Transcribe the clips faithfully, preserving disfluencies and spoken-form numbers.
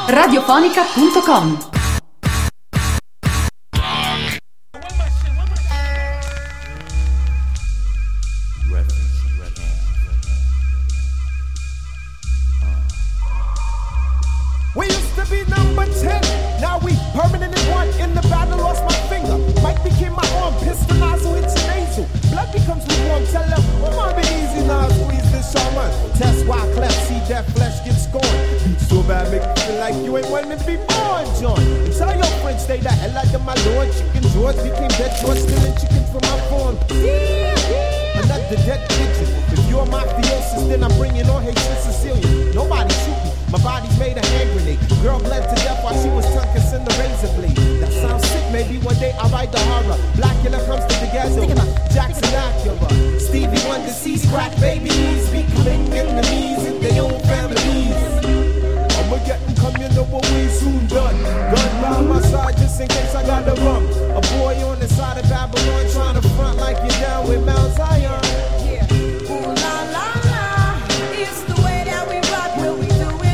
radiofonica punto com. We used to be number ten, now we permanently one. In the battle, lost my finger. Mike became my arm, pistol nozzle hits your nasal. Blood becomes lukewarm, tell them, come on, be easy now, squeeze this shaman. Test why cleft, see that flesh get scorned. Beat so bad, make you feel like you ain't wanting to be born, John. And tell your friends, stay the hell out of my lord. Chicken George became dead George, stealing chicken from my farm. Yeah, yeah. Another dead pigeon. If you're mafiosis, then I'm bringing on Haitian Sicilian. Nobody shoot me. My body's made a hand grenade. Girl bled to death while she was tongue kissing the razor blade. That sounds sick, maybe one day I'll write the horror. Blackula comes to the ghetto. Jackson Acura. Stevie Wonder sees crack babies becoming enemies in their own families. I'ma get them come, you know what we soon done. Gun by my side just in case I got the rum. A boy on the side of Babylon trying to front like you're down with Mount Zion. Yeah. Ooh la la la, it's the way that we rock when we do it.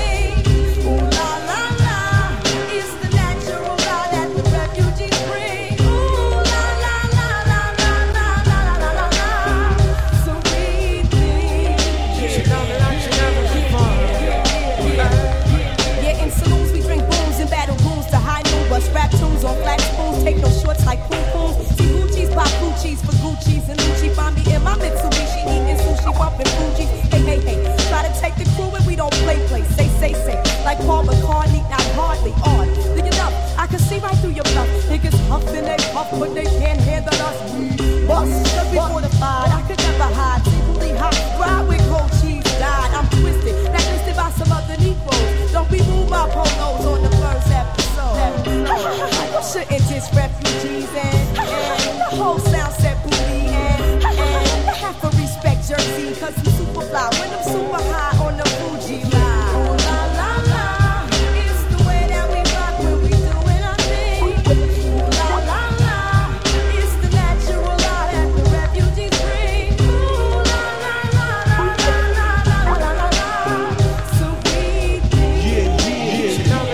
Rap tunes on flat spoons, take no shorts like poo poos. See Gucci's, pop Gucci's for Gucci's and Lucci. Find me in my Mitsubishi, eating sushi, bumping Fuji's. Hey, hey, hey, try to take the crew and we don't play, play. Say, say, say, like Paul McCartney, not hardly on. Look it up, I can see right through your bluff. Niggas huffing, they puff, but they can't handle us. We bust, cause we fortified, I could never hide. Secretly hot, ride with cold cheese, died. I'm twisted, blacklisted by some other Negroes. Don't be moved by polos on the first episode. You shouldn't diss refugees and, and the whole sound set booty and, and have to respect Jersey cause I'm super fly when I'm super high on the Fuji line. Oh la la la, it's the way that we rock when we doing our thing. Ooh la la la, it's the natural law that the refugees bring. Ooh la la la la la la la la la la. So we think. Yeah, yeah,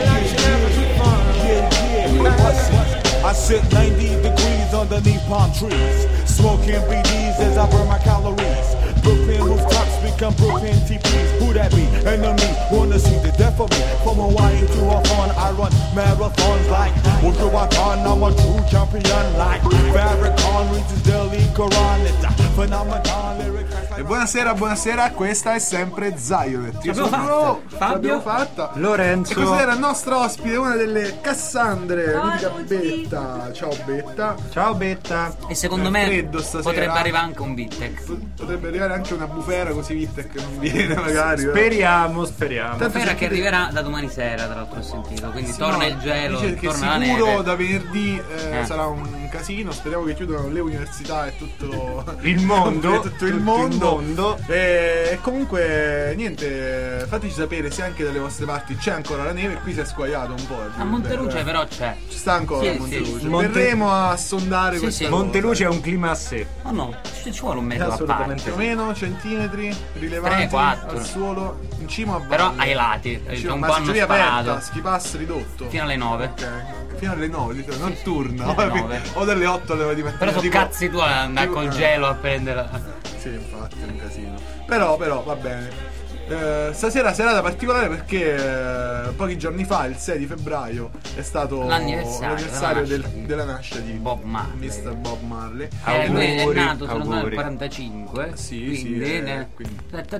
yeah. I sit ninety degrees underneath palm trees, smoking B Ds as I burn my calories. Brooklyn rooftops become Brooklyn T Ps. Who that be? Enemy wanna see the death of me. From Hawaii to Hawthorne, I run marathons like Wujuwatan. I'm a true champion like Farrakhan reads Delhi Quran. It's a phenomenon lyric. E buonasera, buonasera, questa è sempre Zionet. Io sono Fabio, l'abbiamo fatta. Lorenzo. E questa era il nostro ospite, una delle Cassandre, l'unica Betta. Ciao Betta. Ciao Betta. E secondo me potrebbe arrivare anche un Vitek. Potrebbe arrivare anche una bufera, così Vitek non viene magari. Speriamo, speriamo. Bufera che arriverà da domani sera, tra l'altro ho sentito. Quindi sì, torna no, il gelo, dice che torna la sicuro neve. Da venerdì eh, eh. sarà un casino. Speriamo che chiudano le università e tutto il mondo. tutto il mondo. mondo. E comunque niente, fateci sapere se anche dalle vostre parti c'è ancora la neve. Qui si è squagliato un po'. A Monteluce però c'è. Ci sta ancora sì, Monteluce. Sì. Verremo a sondare sì, questa sì. cosa. Monteluce è un clima a sé. Oh no, ci, ci vuole un metro a parte. Più o meno centimetri rilevanti tre quattro al suolo in cima a valle. Però ai lati, cioè, un ma po' hanno sparato. Aperta, skipass ridotto. Fino alle nove. Ok. Fino alle nove, notturna. nove. O dalle otto alle di mattina. Però sono tipo, cazzi tu ad andare tipo, col gelo a prendere. Sì, infatti è un casino. Però, però, va bene. Eh, stasera serata particolare perché eh, pochi giorni fa, il sei di febbraio, è stato l'anniversario, l'anniversario della, del, nascita della nascita di Bob Marley. mister Bob Marley. Eh, lui è auguri, nato se non sbaglio, nel auguri. quarantacinque. Sì, quindi, sì, eh, ne... quindi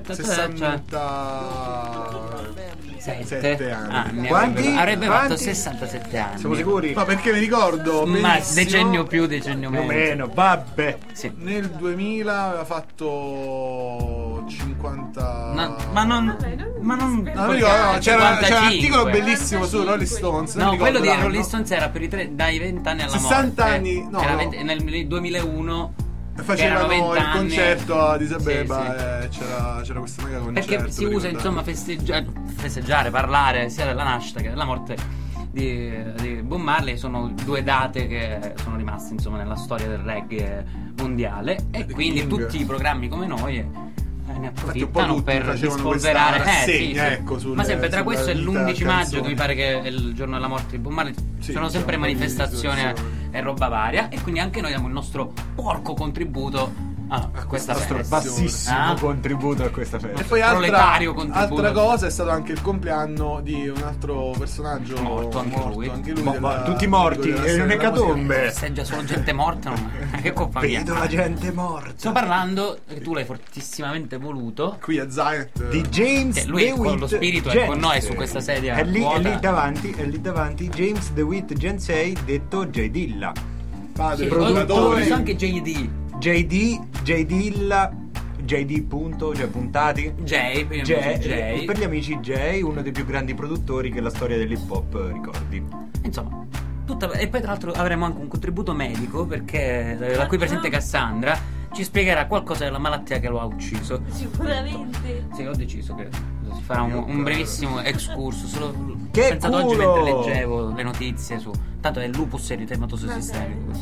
sessantasette sette anni. anni. Quanti? Avrebbe, avrebbe Quanti? fatto sessantasette anni. Siamo sicuri? Ma perché mi ricordo Ma benissimo, decennio più, decennio Più o meno. meno, vabbè. Sì. nel duemila aveva fatto cinquanta. No, ma non ma non No, non mi ricordo, no, c'era, c'era un articolo cinquantacinque. bellissimo su Rolling Stones. non No, mi quello ricordo di l'anno. Rolling Stones era per i tre, dai venti anni alla morte. sessanta anni, no, Era no. venti nel duemilauno Facevano erano il venti concerto anni. ad Isabeba Sì, sì. e c'era, c'era questo mega concerto. Perché si per usa ricordare. insomma festeggiare, festeggiare, parlare sia della nascita che della morte di, di Bob Marley. Sono due date che sono rimaste insomma nella storia del reggae mondiale. E The quindi King. tutti i programmi come noi eh, ne Infatti un po' approfittano tutti per facevano dispolverare. questa Eh, sì, rassegna, sì. ecco, sulle- Ma sempre tra sulla questo e vita l'undici maggio, canzoni. che mi pare che è il giorno della morte di Bob Marley, Sì, sono sempre diciamo, manifestazioni manifestazioni. e roba varia. E quindi anche noi diamo il nostro porco contributo a questa nostro festa. Bassissimo Ah. contributo a questa E festa. poi altra, Proletario contributo. altra cosa è stato anche il compleanno di un altro personaggio Morto anche lui. anche lui Ma- della- ma tutti morti, della è storia della un'ecatombe. Festeggia solo gente morta, non... che colpa mia. Vedo la gente morta. Sto parlando, che tu l'hai fortissimamente voluto, musica. Qui a Zion Di James che lui con DeWitt lo spirito è Gens. con noi su questa sedia È lì, è vuota. lì davanti, è lì davanti James DeWitt Gensei, detto J Dilla. padre Sì, produttore. ho visto anche J D. J D, J Dilla, J D punto, cioè puntati. J, per, J, J. per gli amici J, uno dei più grandi produttori che la storia dell'hip hop ricordi. Insomma, tutta... e poi tra l'altro avremo anche un contributo medico perché eh, la qui presente Cassandra ci spiegherà qualcosa della malattia che lo ha ucciso. Sicuramente. Sì, ho deciso che si farà un, un brevissimo excursus. Solo Che pensato oggi culo! mentre leggevo le notizie su. Tanto è il lupus eritematoso sistemico.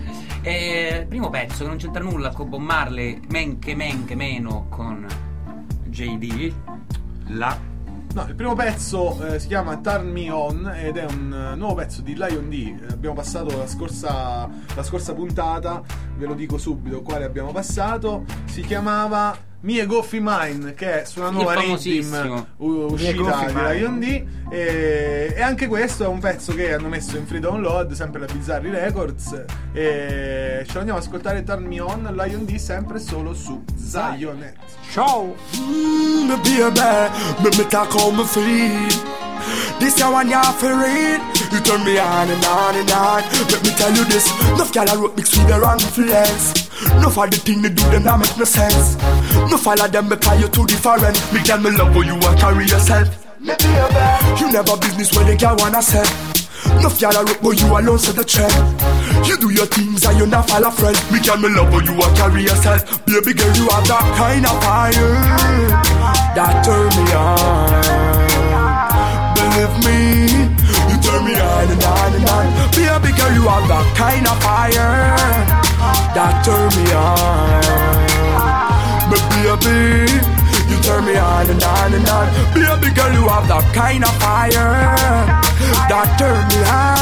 E il primo pezzo che non c'entra nulla con Bob Marley, men che men che meno con J D. La No, il primo pezzo eh, si chiama Turn Me On ed è un eh, nuovo pezzo di Lion D. Eh, abbiamo passato la scorsa, la scorsa puntata, ve lo dico subito quale abbiamo passato. Si chiamava Mie Goffy Mine, che è su una Sì, nuova famosissimo. rhythm u- uscita Goffy di Mine. Lion D. E, e anche questo è un pezzo che hanno messo in free download, sempre la Bizzarri Records. E ce lo andiamo ad ascoltare. Turn Me On, Lion D, sempre solo su Zionet. Ciao! Mm, baby, make me talk on my feet. This your one you feel read. You turn me on and on and on. Let me tell you this. Enough gyal a rope mix with the wrong influence. Enough of the thing they do them not make no sense. No follow them because you too different. Me girl me love how you want carry yourself. Me baby, you never business where the girl wanna sell. Enough gyal a rope but you alone set the trend. You do your things and you not follow friend. Me girl me love how you want carry yourself. Baby girl you have that kind of fire that turn me on. Believe me, you turn me on and on and on. Baby girl, you have that kind of fire that turn me on. But baby, you turn me on and on and on. Baby girl, you have that kind of fire that turn me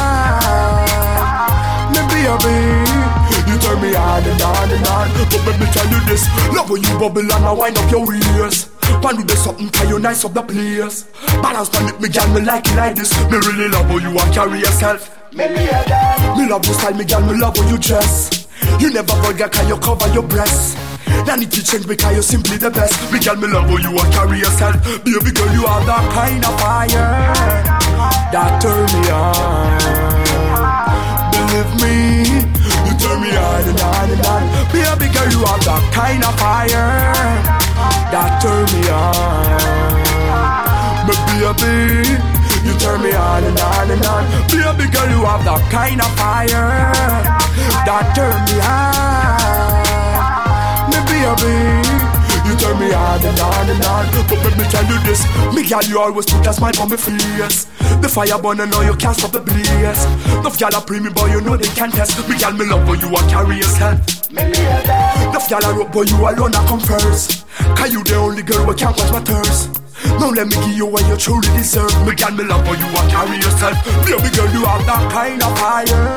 on. Me baby, you turn me on and on and on. But let me tell you this, love when you bubble and I wind up your ears. Pan do the something cause you nice up the place. Balance on it, me girl, me like it like this. Me really love how you want carry yourself. Me Me love your style, me girl, me love how you dress. You never vulgar cause you cover your breasts. Now need to change because you're simply the best. Me girl, me love how you want carry yourself. Baby girl, you have that kind of fire that turn me on. Believe me, you turn me on and on and on. Baby girl, you have that kind of fire that turn me on. But baby, you turn me on and on and on. Baby girl, you have that kind of fire that turn me on. Me baby, you turn me on and on and on. But let me tell you this, me girl, you always put a smile on my face. The fire burn and now you can't stop the blaze. Enough gyal a pre me boy, you know they can't test. Me girl, me love how you a carry yourself. Enough gyal a rope boy, you alone a come first. Cause you the only girl who can't quench my thirst. Now let me give you what you truly deserve. Me girl, me love how you a carry yourself. Baby girl, you have that kind of fire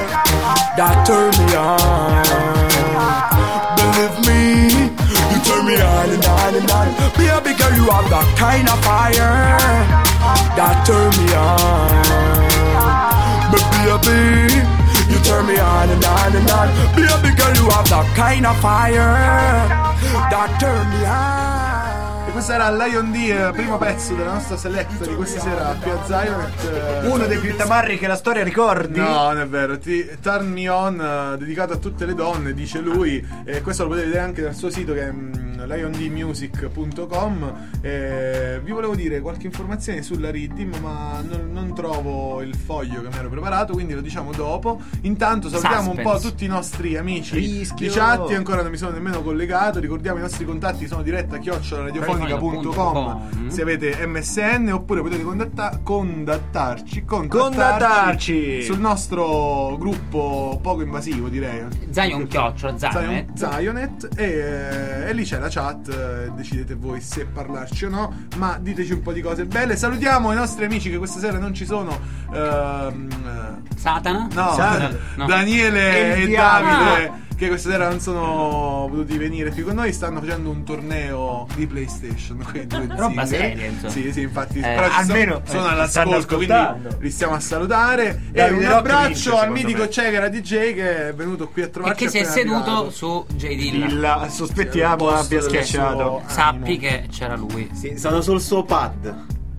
that turn me on. Believe me, you turn me on and on and on. Baby girl, you have that kind of fire that turn me on. But baby, you turn me on and on and on. Baby girl, you have that kind of fire that turn me on. E questo era Lion D, eh, primo pezzo della nostra select di questa sera qui a Zionet. eh, Uno dei più tamarri che la storia ricordi. No, non è vero. Ti, Turn Me On, eh, dedicato a tutte le donne, dice lui. E questo lo potete vedere anche dal suo sito che è mm, lion d music punto com. Eh, vi volevo dire qualche informazione sulla Riddim, ma non, non trovo il foglio che mi ero preparato, quindi lo diciamo dopo. Intanto salutiamo un po' Suspense. tutti i nostri amici Rischio. di chat. Io ancora non mi sono nemmeno collegato. Ricordiamo i nostri contatti sono diretta chiocciola radiofonica punto com se avete M S N, oppure potete contatta- contattarci, contattarci Contattarci. sul nostro gruppo poco invasivo, direi Zion chiocciola, Zion- Zionet. Zionet e, e lì c'è la chat, eh, decidete voi se parlarci o no, ma diteci un po' di cose belle. Salutiamo i nostri amici che questa sera non ci sono. ehm, Satana? no, Satana. No. Daniele E e diavolo. Davide, che questa sera non sono potuti venire qui con noi, stanno facendo un torneo di PlayStation, quei due Roba zingari. seria, insomma. Sì, sì, infatti, Eh, però ci almeno, sono, sono eh, all'ascolto, stanno quindi ascoltando. li stiamo a salutare. E Davide un Rocco abbraccio vince, al secondo mitico me. Cegara D J che è venuto qui a E trovarci. che si è appena seduto arrivato. su J Dilla. Dilla, sospettiamo Sì, al abbia posto del schiacciato. suo Sappi animo. che c'era lui. Sì, sono sul suo pad.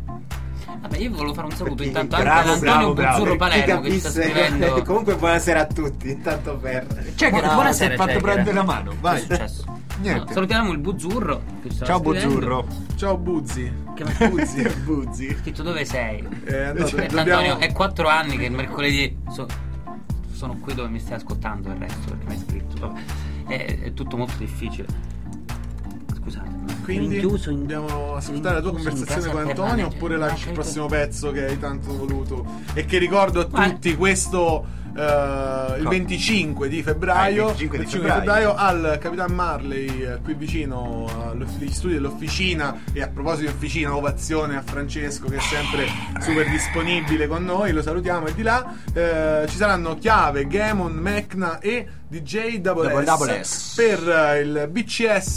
Vabbè, io volevo fare un saluto Perché- intanto anche bravo, ad Antonio bravo, bravo. Buzzurro Per chi Palermo che ci sta capisse- scrivendo. Comunque buonasera a tutti, intanto per... C'è che Buona- buonasera, si è buonasera, fatto Cegara. prendere la mano. Che è Vai. successo? Niente. No, salutiamo il Buzzurro che ci stava Ciao scrivendo. Buzzurro. Ciao Buzzi. Che ma Buzzi. Buzzi. ha scritto dove sei? Eh, no, Cioè, dobbiamo- Antonio, è quattro anni che il mercoledì so- sono qui dove mi stai ascoltando il resto perché mi hai scritto. Vabbè. È, è tutto molto difficile. Scusate. Quindi rinchiuso in- dobbiamo ascoltare la tua rinchiuso in conversazione casa con Antonio permanente. oppure No, lasci il credo- prossimo pezzo che hai tanto voluto e che ricordo a Vai. tutti questo eh, il venticinque di febbraio, Ah, il venticinque di venticinque febbraio. al Capitan Marley eh, qui vicino agli studi dell'Officina. E a proposito di Officina, ovazione a Francesco che è sempre super disponibile con noi, lo salutiamo. E di là eh, ci saranno Chiave, Gamon, Mecna e D J Double Double S, Double S. per eh, il B C S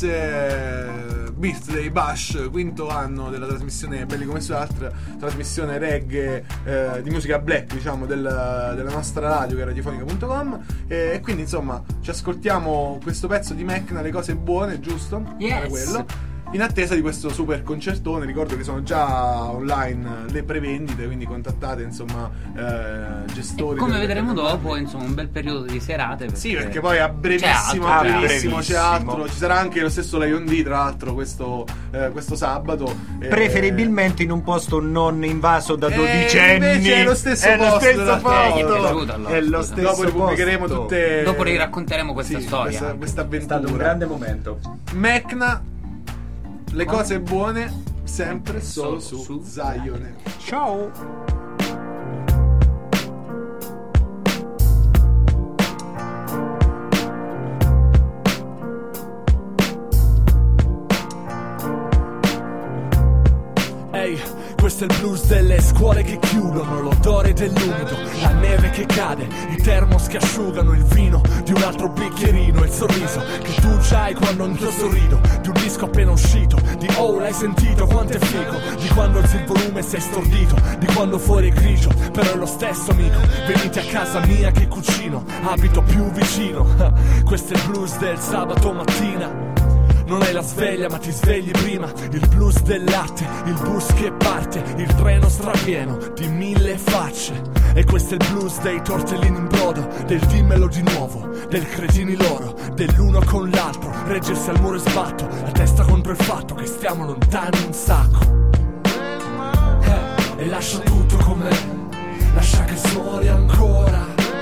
eh, Birthday Bash, quinto anno della trasmissione Belli come Sull'altra, trasmissione reggae eh, di musica black, diciamo, del- della nostra radio che è radiofonica punto com. E, e quindi insomma ci ascoltiamo questo pezzo di Mecna, Le cose buone, giusto? Yes. Era quello. In attesa di questo super concertone. Ricordo che sono già online le prevendite, quindi contattate insomma eh, gestori. Come delle- vedremo delle- dopo, insomma, un bel periodo di serate. Perché... Sì, perché poi a brevissimo, C'è a altro, brevissimo, c'è c'è altro. altro. Ci sarà anche lo stesso Lion D, tra l'altro, questo, eh, questo sabato. Eh, Preferibilmente in un posto non invaso da Eh, dodicenni. invece è lo stesso È lo posto, stesso della- posto. Eh, gli è piaciuto, allora, È lo scusa. stesso Dopo ripubblicheremo posto. tutte. Dopo riracconteremo questa Sì, storia. Questa, questa È avventura. stato un grande momento. Mecna, le cose buone, sempre solo Solo su su Zion. Ciao. Ehi, questo è il blues delle scuole che chiudono, l'odore dell'umido, la neve che cade, i termos che asciugano, il vino di un altro bicchierino, il sorriso che tu c'hai quando anch'io sorrido, di un disco appena uscito, di oh l'hai sentito quanto è figo, di quando alzi il volume e sei stordito, di quando fuori è grigio, però è lo stesso amico, venite a casa mia che cucino, abito più vicino, questo è il blues del sabato mattina. Non hai la sveglia ma ti svegli prima. Il blues del latte, il bus che parte, il treno strapieno di mille facce. E questo è il blues dei tortellini in brodo, del dimmelo di nuovo, del cretini loro, dell'uno con l'altro, reggersi al muro e sbatto, la testa contro il fatto che stiamo lontani un sacco. Eh, e lascia tutto com'è, lascia che suoni ancora.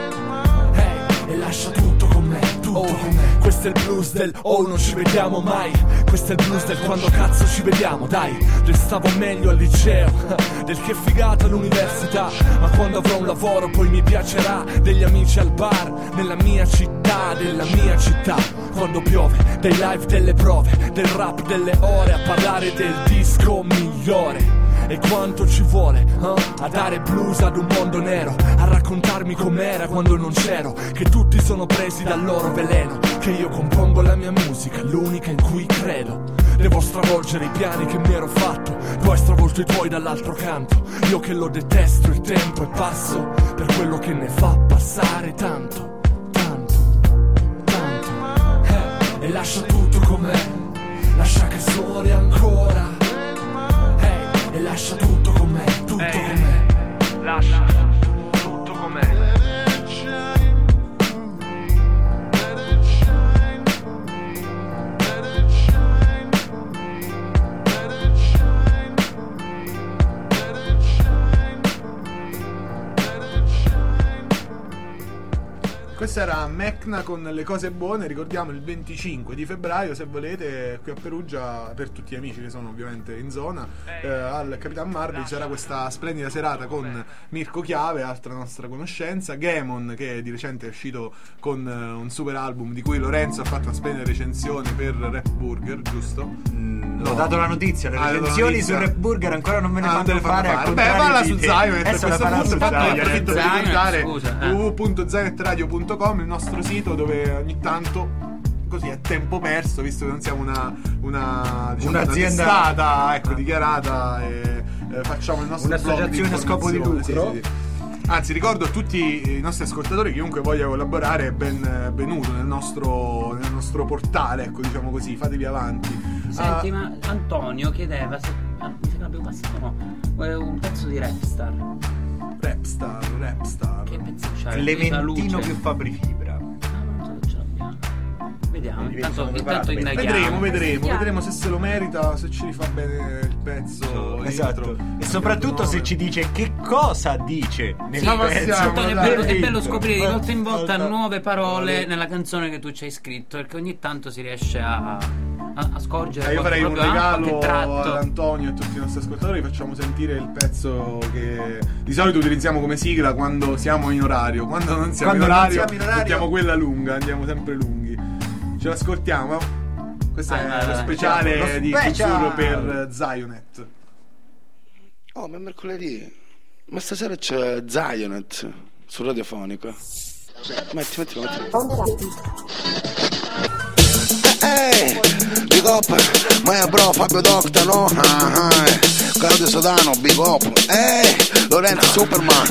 Eh, e lascia tutto com'è, tutto com'è. Questo è il blues del oh non ci vediamo mai. Questo è il blues del quando cazzo ci vediamo, dai. Restavo meglio al liceo, del che figata l'università. Ma quando avrò un lavoro poi mi piacerà. Degli amici al bar, nella mia città, della mia città. Quando piove, dei live delle prove, del rap delle ore, a parlare del disco migliore. E quanto ci vuole, eh? A dare blues ad un mondo nero, a raccontarmi com'era quando non c'ero, che tutti sono presi dal loro veleno, che io compongo la mia musica, l'unica in cui credo. Devo stravolgere i piani che mi ero fatto, tu hai stravolto i tuoi dall'altro canto. Io che lo detesto il tempo e passo per quello che ne fa passare tanto, tanto, tanto. Eh, e lascia tutto com'è, lascia che suoni ancora. E lascia tutto com'è, tutto com'è. Lascia tutto com'è. questa era Mecna con Le Cose Buone. Ricordiamo il venticinque di febbraio, se volete, qui a Perugia, per tutti gli amici che sono ovviamente in zona, eh, al Capitan Marley c'era questa splendida serata con Mirko Chiave, altra nostra conoscenza, Gamon, che di recente è uscito con uh, un super album di cui Lorenzo ha fatto una splendida recensione per Rap Burger, giusto? Mm, No. Ho dato la notizia, le Ah, recensioni notizia. su Rap Burger ancora non me ne Ah, fanno te le fanno fare. fare. al Beh, contrario valla di su te. Zionet a Adesso la questo farò punto, su infatti Zionet. approfitto per Zionet, ricordare scusa, eh. w w w punto zionet radio punto com, il nostro sito dove ogni tanto, così a tempo perso, visto che non siamo una, una diciamo, Un'azienda- una testata, ecco, dichiarata, e eh, facciamo il nostro blog Un'associazione a scopo di informazione, lucro. sì, sì, sì. Anzi, ricordo a tutti i nostri ascoltatori, chiunque voglia collaborare è benvenuto nel nostro, nel nostro portale, ecco, diciamo così, fatevi avanti. Senti, Ah, ma Antonio chiedeva se ah, mi sa che l'abbiamo passato, no, eh, un pezzo di Rapstar. Rapstar, Rapstar. Che pezzo c'ha? Clementino Luce. più Fabri Fibra. Ah, non so se ce l'abbiamo. Vediamo, Quindi intanto, siamo intanto preparati. indaghiamo. Vedremo, vedremo, Vediamo. vedremo se se lo merita, se ci rifà bene il pezzo. Esatto. dentro. E soprattutto se ci dice che cosa dice nel Sì, Ma pezzo. passiamo, Antonio, è dai. bello, è bello scoprire di volta in volta Volta- nuove parole Parole. nella canzone che tu ci hai scritto, perché ogni tanto si riesce a, a, a scorgere Eh, io qualche- farei un proprio, ah, regalo qualche tratto. ad Antonio e a tutti i nostri ascoltatori, facciamo sentire il pezzo che di solito utilizziamo come sigla quando siamo in orario. Quando non siamo, Quando in, non orario, siamo in orario- mettiamo quella lunga, andiamo sempre lunghi. Ce l'ascoltiamo? Questo Ah, è vai, lo vai. speciale Lo di special. Buzzurro per Zionet. Oh, ma è mercoledì. Ma stasera c'è Zionet su Radiofonica. Metti, metti, metti. Ehi, big up, my bro Fabio Docta, no? Ah, ah, eh. Claudio Sodano, big up. Ehi, Lorenzo Superman.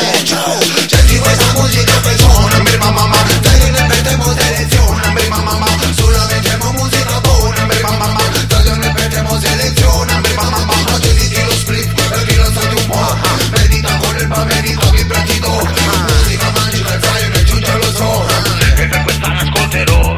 Senti questa musica che suona, mi mamma mamma, dai ne mettiamo selezione, mi mamma mamma, solo mettiamo musica buona, mi mamma mamma, dai ne mettiamo selezione, mi mamma mamma, ti dici lo split, e chi lo sa di un po', medita con il pamerico, mi pratico, musica magica, il Zion e giunge lo so, e per quest'anno ascolterò,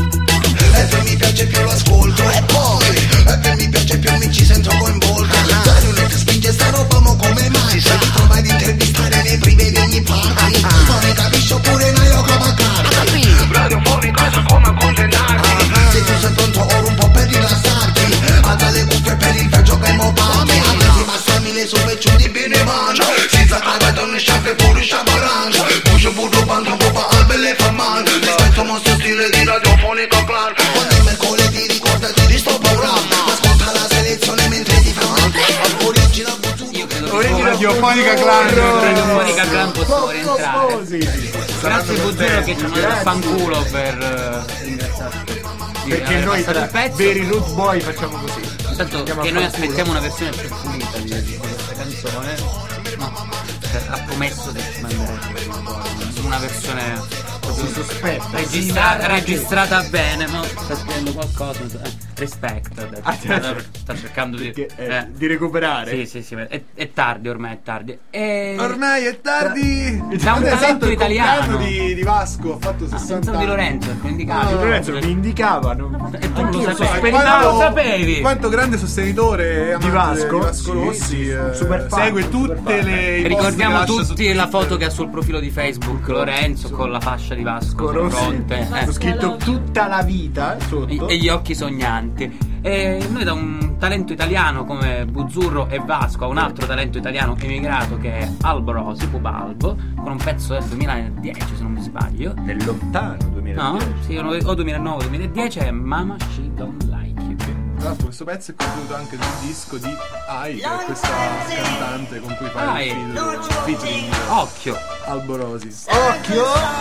e se mi piace più lo ascolto, e poi, e se mi piace più mi ci sento coinvolto, Zion spinge sta roba mo come mai, si ritrova ad intervistare nei prive di ogni parte, non mi capisci oppure non io come carta, radiofonica so come accontentarti, se tu sei pronto ora un po' per rilassarti, alza le cuffie per il viaggio che mo parti, apriti passami le soveccioni bene mangia, senza cravato né sciarpe pure sciabaranga, pucio pure banda popa albe le fa male, rispetto al nostro stile di radiofonica clan, quando è mercoledì ricordati di sto programma, ascolta la selezione mentre ti fa male, origina la Io credo Ora che in radiofonica clan. radiofonica clan possiamo rientrare. Sì. Grazie Buzzuro che ci hanno dato fanculo per eh, ringraziarci. Di Perché aver noi passato il pezzo. veri root boy facciamo così. Intanto Andiamo che a noi far culo. aspettiamo una versione più pulita di, di questa canzone. No, cioè, ha promesso che ci manderebbe una versione Si sospetta. registra- Sì, registrata bene, ma sta scrivendo qualcosa. eh, Respect, ha detto. Ah, certo. sta cercando di, Perché, eh, eh. di recuperare. Sì, sì, sì, è, è tardi ormai, è tardi. E... Ormai è tardi. Da un È talento esatto, il italiano. compleanno di, di Vasco ha fatto Ah, sessanta pensavo di anni. Lorenzo, ecco, indicato. No, Lorenzo mi indicava. non- E tu non lo Anch'io sapevi. sospettavo. Non lo sapevi. Quanto grande sostenitore e amante Di Vasco? di Vasco Sì, Rossi, sì, eh, super fan, segue super tutte fan. le i post Ricordiamo che lascia su tutti la Twitter. foto che ha sul profilo di Facebook Lorenzo con la fascia di Vasco sul Rossi. fronte Ho eh. scritto tutta la vita sotto. e gli occhi sognanti. E noi da un talento italiano come Buzzurro e Vasco a un altro talento italiano emigrato che è Albo Rosi, Pubalbo, con un pezzo del duemiladieci se non mi sbaglio. Nel lontano No? duemiladieci. Sì, o duemilanove duemiladieci è Mama She Don't Like You. Tra l'altro questo pezzo è contenuto anche nel disco di Ai, che è questa cantante con cui fai Ai. il featuring Occhio. Alborosi. Occhio!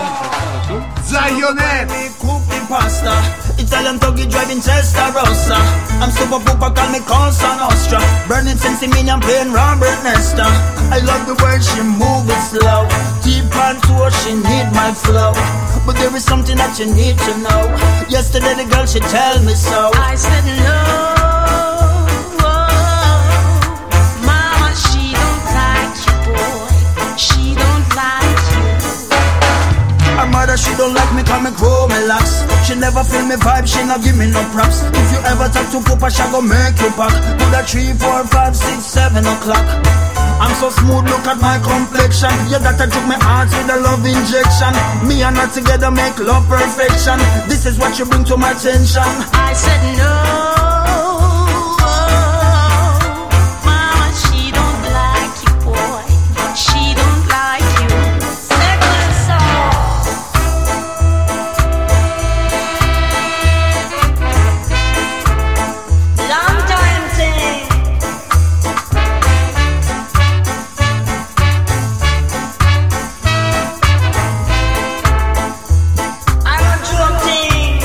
Zionet! cooking pasta. Italian tuggy driving Testarossa. I'm super pooper, call me Cosa Nostra. Burning sense me and playing Robert Nesta. I love the way she move it slow. Deep on tour, she need my flow. But there is something that you need to know. Yesterday the girl she tell me so. I said no. Mama, she don't like you, boy. She don't like you. Her mother, she don't like me, call me grow me locks. She never feel me vibe, she not give me no props. If you ever talk to Papa, she go make you back. Do that three, four, five, six, seven o'clock. I'm so smooth, look at my complexion. Yeah, that I took my heart with a love injection. Me and her together make love perfection. This is what you bring to my attention. I said no. Mama, she don't like you, boy. She don't like you. Second song. Long time thing. I want drum thing.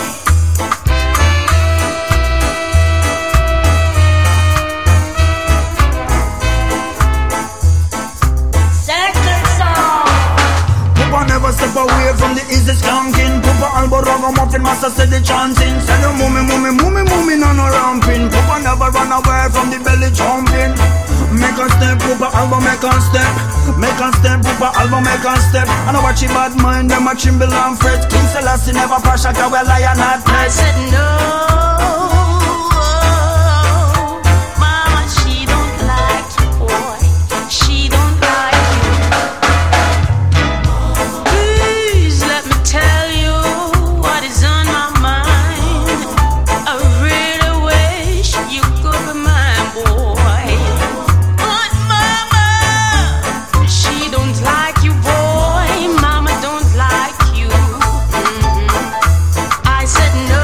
Second song. Papa never step away from the easy skanking. Papa elbow ragamuffin, master said the chanting. Said the mummy, mummy, mummy, mummy, no no ramping. Papa never run away from the belly jumping. Make a step, Papa elbow, make a step. Make a step, Papa elbow, make a step. And I watch your bad mind, them a tremble and fret. King Selassie never pass a cow, lion not I dead. said no. Mama, she don't like you, boy. She don't like you. Please let me tell you what is on my mind. I really wish you could be my boy. But Mama, she don't like you, boy. Mama don't like you. Mhm. I said no.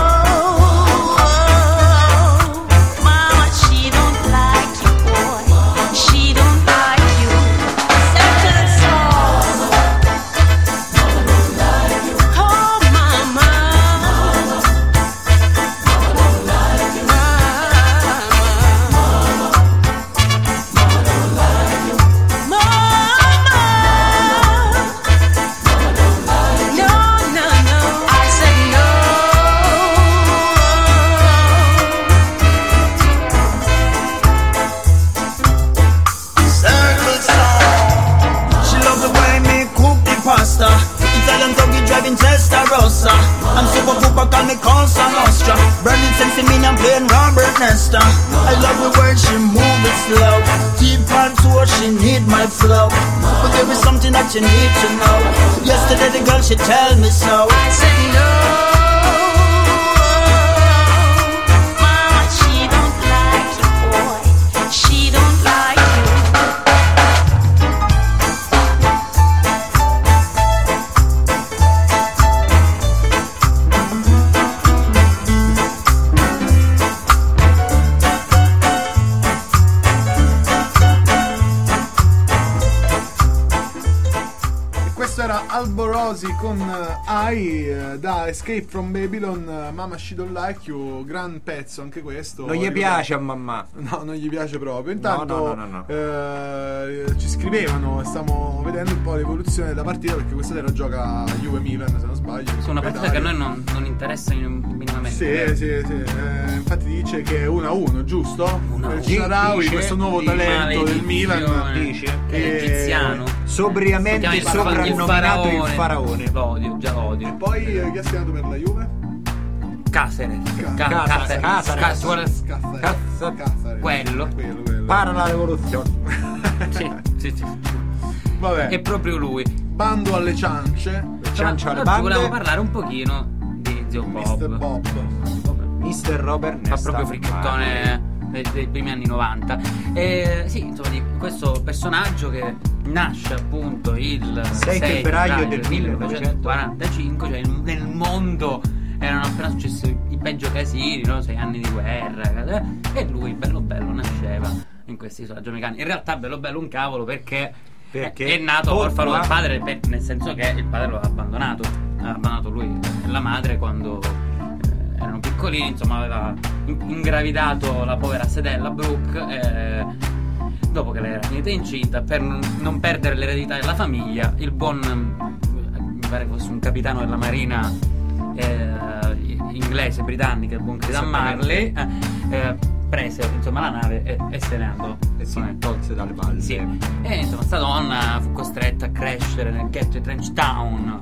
Mama, she don't like you, boy. She don't like you. Second song. Oh, Mama. Mama. No, no, no. I said no. Circle song. She love the way me cook the pasta. Italian doggy driving Testarossa. I'm super pooper, call me Cosa Nostra. Burning sense in me, I'm playing Robert Nesta. I love the way she move it slow. Deep on tour, she need my flow. But there is something that you need to know. Yesterday the girl, she tell me so. I said no. Mama, she don't like you, boy. She don't like you. E questo era Alborosi con eh, I eh, da Escape from Babylon, eh, Mama She Don't Like You, gran pezzo anche questo. Non gli Ricordo- piace a mamma. No, non gli piace proprio. Intanto No, no, no, no, no. eh, ci scrivevano, stiamo vedendo un po' l'evoluzione della partita perché questa sera gioca Juve Milan, se non sbaglio. Su una partita che a noi non, non interessa minimamente. Sì, sì, sì. Eh, infatti dice che è uno a uno, giusto? uno a Il uno. Shaarawy, Dice- questo nuovo dice- talento del Milan. Maledizione. Dice. Che è egiziano. Sobriamente Si chiama il soprannominato il faraone. L'odio, già E l'odio. poi eh, chi ha segnato per la Juve? Caceres. Ca- Ca- Caceres. Caceres. Caceres. Caceres. Caceres. Caceres. Quello. quello, quello. Para la rivoluzione. Sì, sì, sì. Vabbè, È proprio lui. bando alle ciance. Ciancio alle Oggi bande. volevo parlare un pochino di Zio mister Bob. Bob. mister Robert Fa Nesta. proprio fricchettone dei, dei primi anni novanta. E sì, insomma, di questo personaggio che nasce appunto il sei febbraio del millenovecentoquarantacinque, cioè il- nel mondo erano appena successi i peggio casini, no? Sei anni di guerra, e lui bello bello nasceva in questi isola giamaicani. In realtà bello bello un cavolo perché, Perché è, è nato Bob orfano va- del padre, per- nel senso che il padre lo ha abbandonato, ha abbandonato lui e la madre quando eh, erano piccolini, insomma aveva in- ingravidato la povera Sedella Brooke, eh, dopo che lei era finita incinta, per non, non perdere l'eredità della famiglia, il buon, eh, mi pare fosse un capitano della marina eh, inglese, britannica, il buon Capitan Marley, eh, eh, prese insomma la nave e, e se ne andò. E si tolse dalle palle. Sì. E insomma sta donna fu costretta a crescere nel ghetto di Trench Town,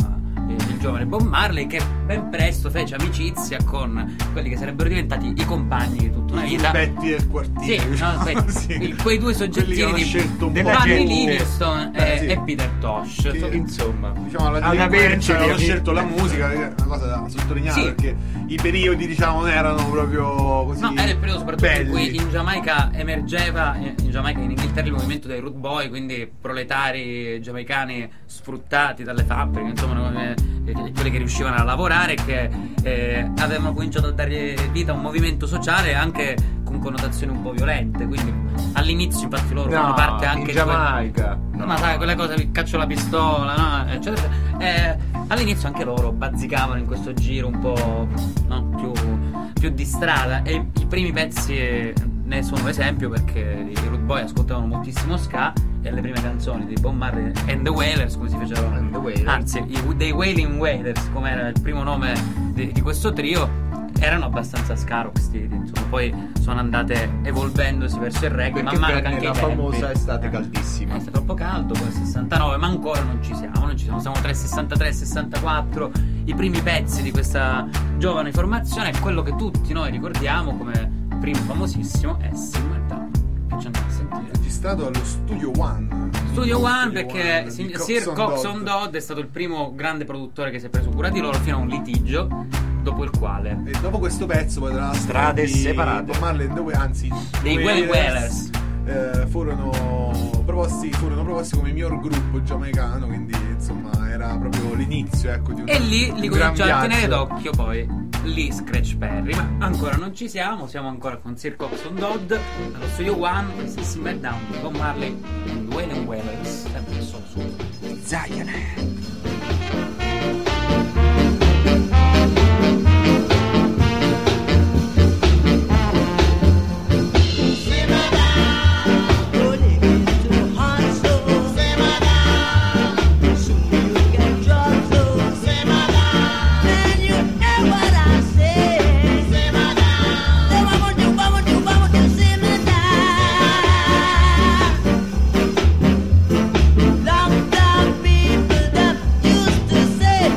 eh, il giovane Bob Marley, che ben presto fece amicizia con quelli che sarebbero diventati i compagni di tutta una vita. Betty del quartiere. Sì, no, que- Sì. il- quei due soggettini di scelto un po' Barney più- Livingston Beh, e, sì. e Peter Tosh. Sì. Insomma, Diciamo la ad delinquenza averci hanno via- scelto la musica, che è una cosa da sottolineare, Sì. perché i periodi diciamo non erano proprio così No, era il periodo soprattutto belli. in cui in Giamaica emergeva, eh, in Giamaica e in Inghilterra, il movimento dei root boy, quindi proletari giamaicani sfruttati dalle fabbriche, insomma, eh, eh, quelli che riuscivano a lavorare, che eh, avevano cominciato a dare vita a un movimento sociale anche con connotazioni un po' violente, quindi all'inizio infatti loro fanno No, parte anche in di Giamaica. quel- ma sai, quelle cose, caccio la pistola, no? eccetera, eh, all'inizio anche loro bazzicavano in questo giro un po', no? più, più di strada, e i primi pezzi eh, ne sono esempio, perché i Root Boy ascoltavano moltissimo ska, e le prime canzoni di Bob Marley and the Wailers, come si facevano, And the Wailers. anzi i, dei Wailing Wailers, come era il primo nome di, di questo trio, erano abbastanza ska rocksteady, insomma. Poi sono andate evolvendosi verso il reggae, Perché man mano che venne anche la i tempi. famosa estate caldissima. È stato troppo caldo, poi sessantanove, ma ancora non ci siamo, non ci siamo, siamo tra il sessantatré e il sessantaquattro, i primi pezzi di questa giovane formazione, e quello che tutti noi ricordiamo come primo famosissimo è Simmer Down, che ci andiamo a sentire. Registrato allo Studio One. Studio One, perché One Sir di Sir Coxsone Coxsone Dodd. Dodd è stato il primo grande produttore che si è preso cura di loro, fino a un litigio dopo il quale E dopo questo pezzo poi tra l'altro Strade di separate. Bob Marley and the Wa- anzi dei Wailing Wailers, eh, furono proposti furono proposti come miglior gruppo giamaicano, quindi insomma era proprio l'inizio, ecco, di un, e lì un li gran cominciò a tenere viaggio. d'occhio poi lì Scratch Perry, ma ancora non ci siamo, siamo ancora con Sir Coxsone Dodd allo Studio One, questo è Simmer Down di Bob Marley and the Wailing Wailers, sempre solo su Zion. Long time people that used to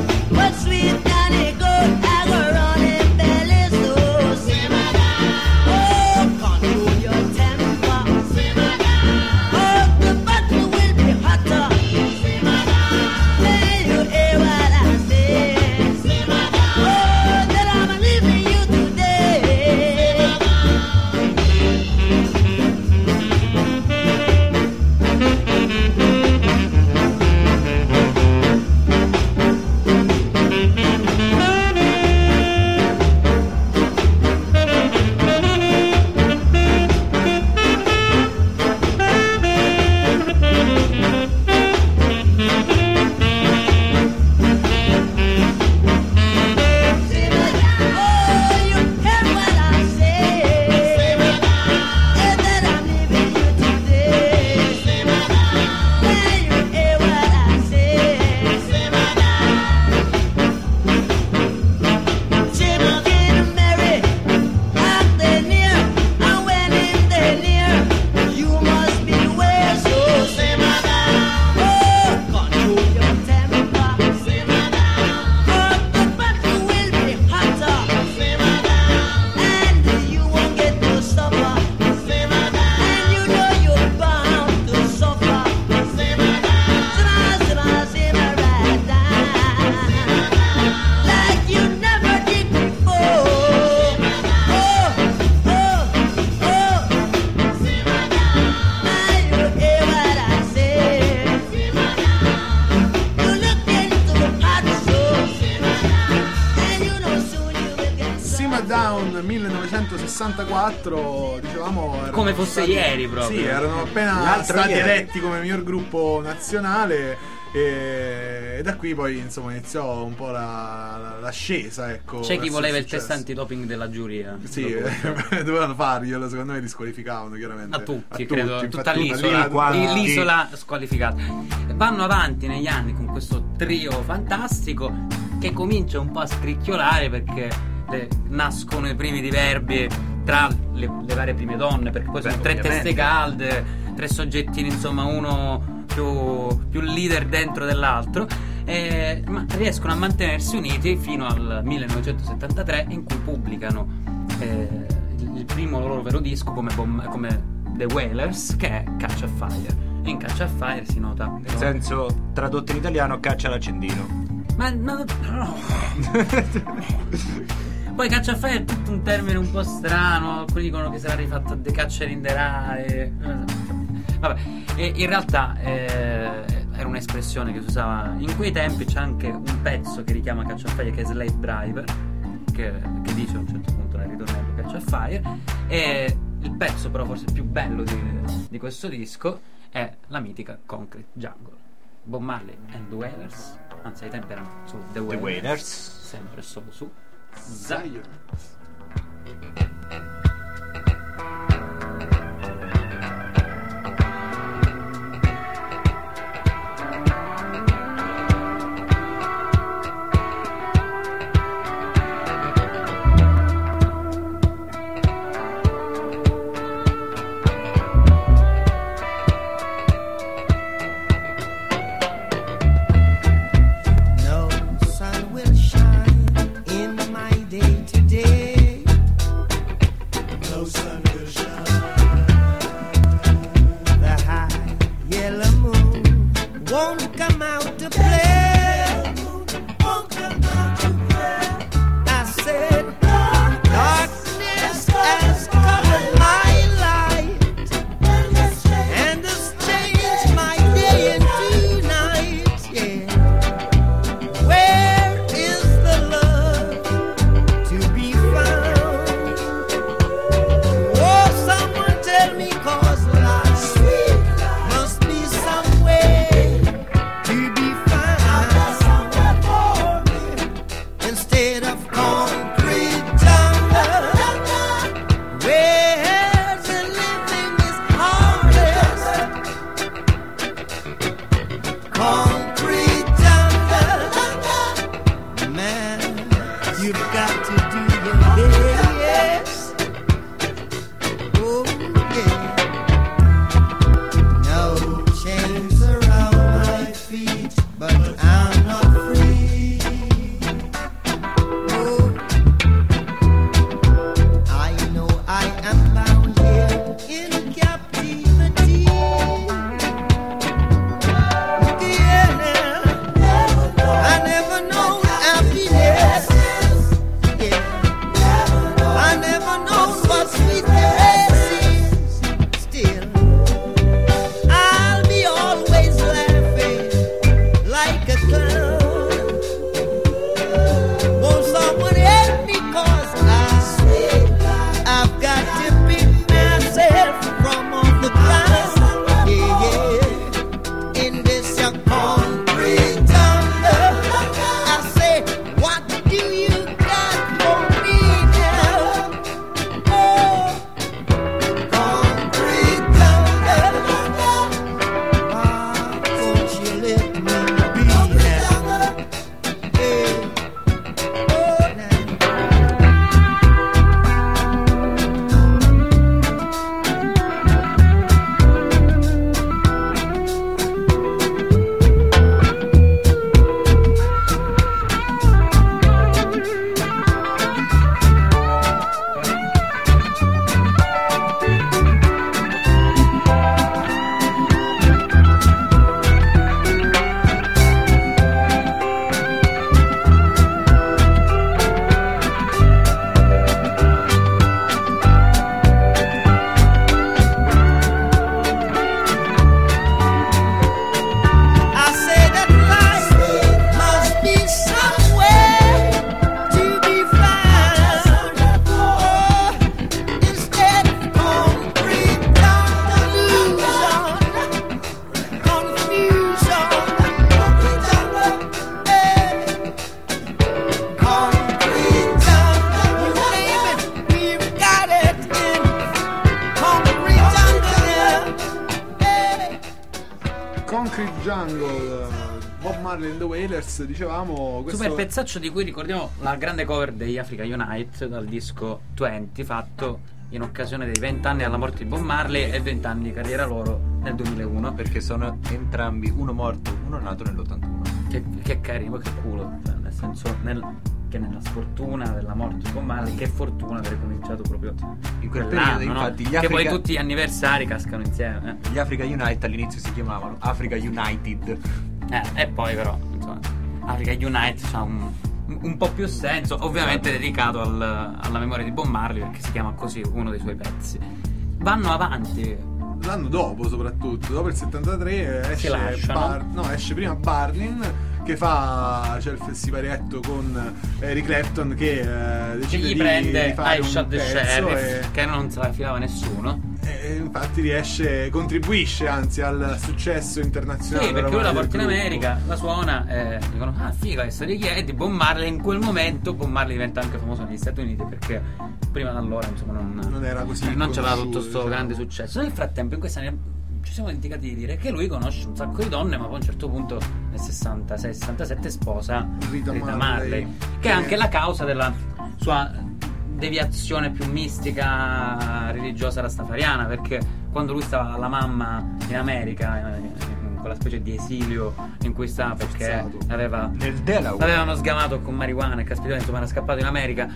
Down millenovecentosessantaquattro, dicevamo erano Come fosse stati- ieri proprio. Sì, erano appena L'altro stati ieri. eletti come miglior gruppo nazionale e, e da qui poi insomma iniziò un po' la- la- l'ascesa, ecco. C'è chi verso voleva il successo. test antidoping della giuria. Sì, Dopo questo. dovevano farglielo, secondo me li squalificavano chiaramente. A tutti, credo, infatti, tutta tutti, l'isola, quanti- lì- l'isola squalificata. Vanno avanti negli anni con questo trio fantastico che comincia un po' a scricchiolare perché le- nascono i primi diverbi tra le, le varie prime donne, perché poi Beh, sono tre ovviamente. teste calde, tre soggettini, insomma, uno più più, più leader dentro dell'altro, eh, ma riescono a mantenersi uniti fino al millenovecentosettantatré, in cui pubblicano eh, il, il primo loro vero disco come, bom- come The Wailers, che è Catch a Fire. E in Catch a Fire si nota, nel senso, tradotto in italiano, caccia l'accendino. Ma, ma no. Poi Catch a Fire è tutto un termine un po' strano. Alcuni dicono che sarà rifatto a The Catcher in the Rye. Vabbè, e in realtà eh, era un'espressione che si usava in quei tempi. C'è anche un pezzo che richiama Catch a Fire, che è Slave Driver, che, che dice a un certo punto nel ritornello Catch a Fire. E il pezzo però forse più bello di, di questo disco è la mitica Concrete Jungle. Bob Marley and the Wailers, anzi ai tempi erano su The Wailers, Wailers. sempre solo su Zion. Concrete Jungle, Bob Marley and the Wailers, dicevamo questo... super pezzaccio di cui ricordiamo la grande cover degli Africa Unite dal disco venti, fatto in occasione dei venti anni alla morte di Bob Marley e venti anni di carriera loro nel duemilauno. Perché sono entrambi, uno morto, uno nato nell'ottantuno. Che, che carino, che culo, cioè, nel senso nel, che nella sfortuna della morte di Bob Marley, che fortuna aver cominciato proprio In quel quell'anno, periodo, no? infatti, gli Che Africa- poi tutti gli anniversari cascano insieme. Gli Africa Unite all'inizio si chiamavano Africa United. Eh, eh e poi però, insomma, Africa Unite ha un, un po' più senso, ovviamente dedicato al- alla memoria di Bob Marley, perché si chiama così uno dei suoi pezzi. Vanno avanti. L'anno dopo, soprattutto, dopo il settantatré Si esce, lasciano. Bar- no, esce prima Barnum, che fa c'è il siparietto con Eric Clapton che eh, Che decide gli di, prende di fare I un Shot the pezzo Sheriff, e, che non se la filava nessuno. e infatti riesce, contribuisce anzi al successo internazionale. Sì, perché lui la del porta in gruppo. America, la suona e dicono ah figa, questa di chi è? Di Bob Marley. In quel momento Bob Marley diventa anche famoso negli Stati Uniti, perché prima da allora insomma non, Non era così non c'aveva conosciuto, tutto questo diciamo. grande successo. Nel frattempo in questi anni ci siamo dimenticati di dire che lui conosce un sacco di donne, ma poi a un certo punto nel sessantasei sessantasette sposa Rita Rita, Marley, Marley, che è anche la causa della sua deviazione più mistica religiosa rastafariana, perché quando lui stava alla mamma in America, in quella specie di esilio in cui stava perché Forzato. aveva Nel Delaware. l'avevano sgamato con marijuana e caspita, insomma era scappato in America.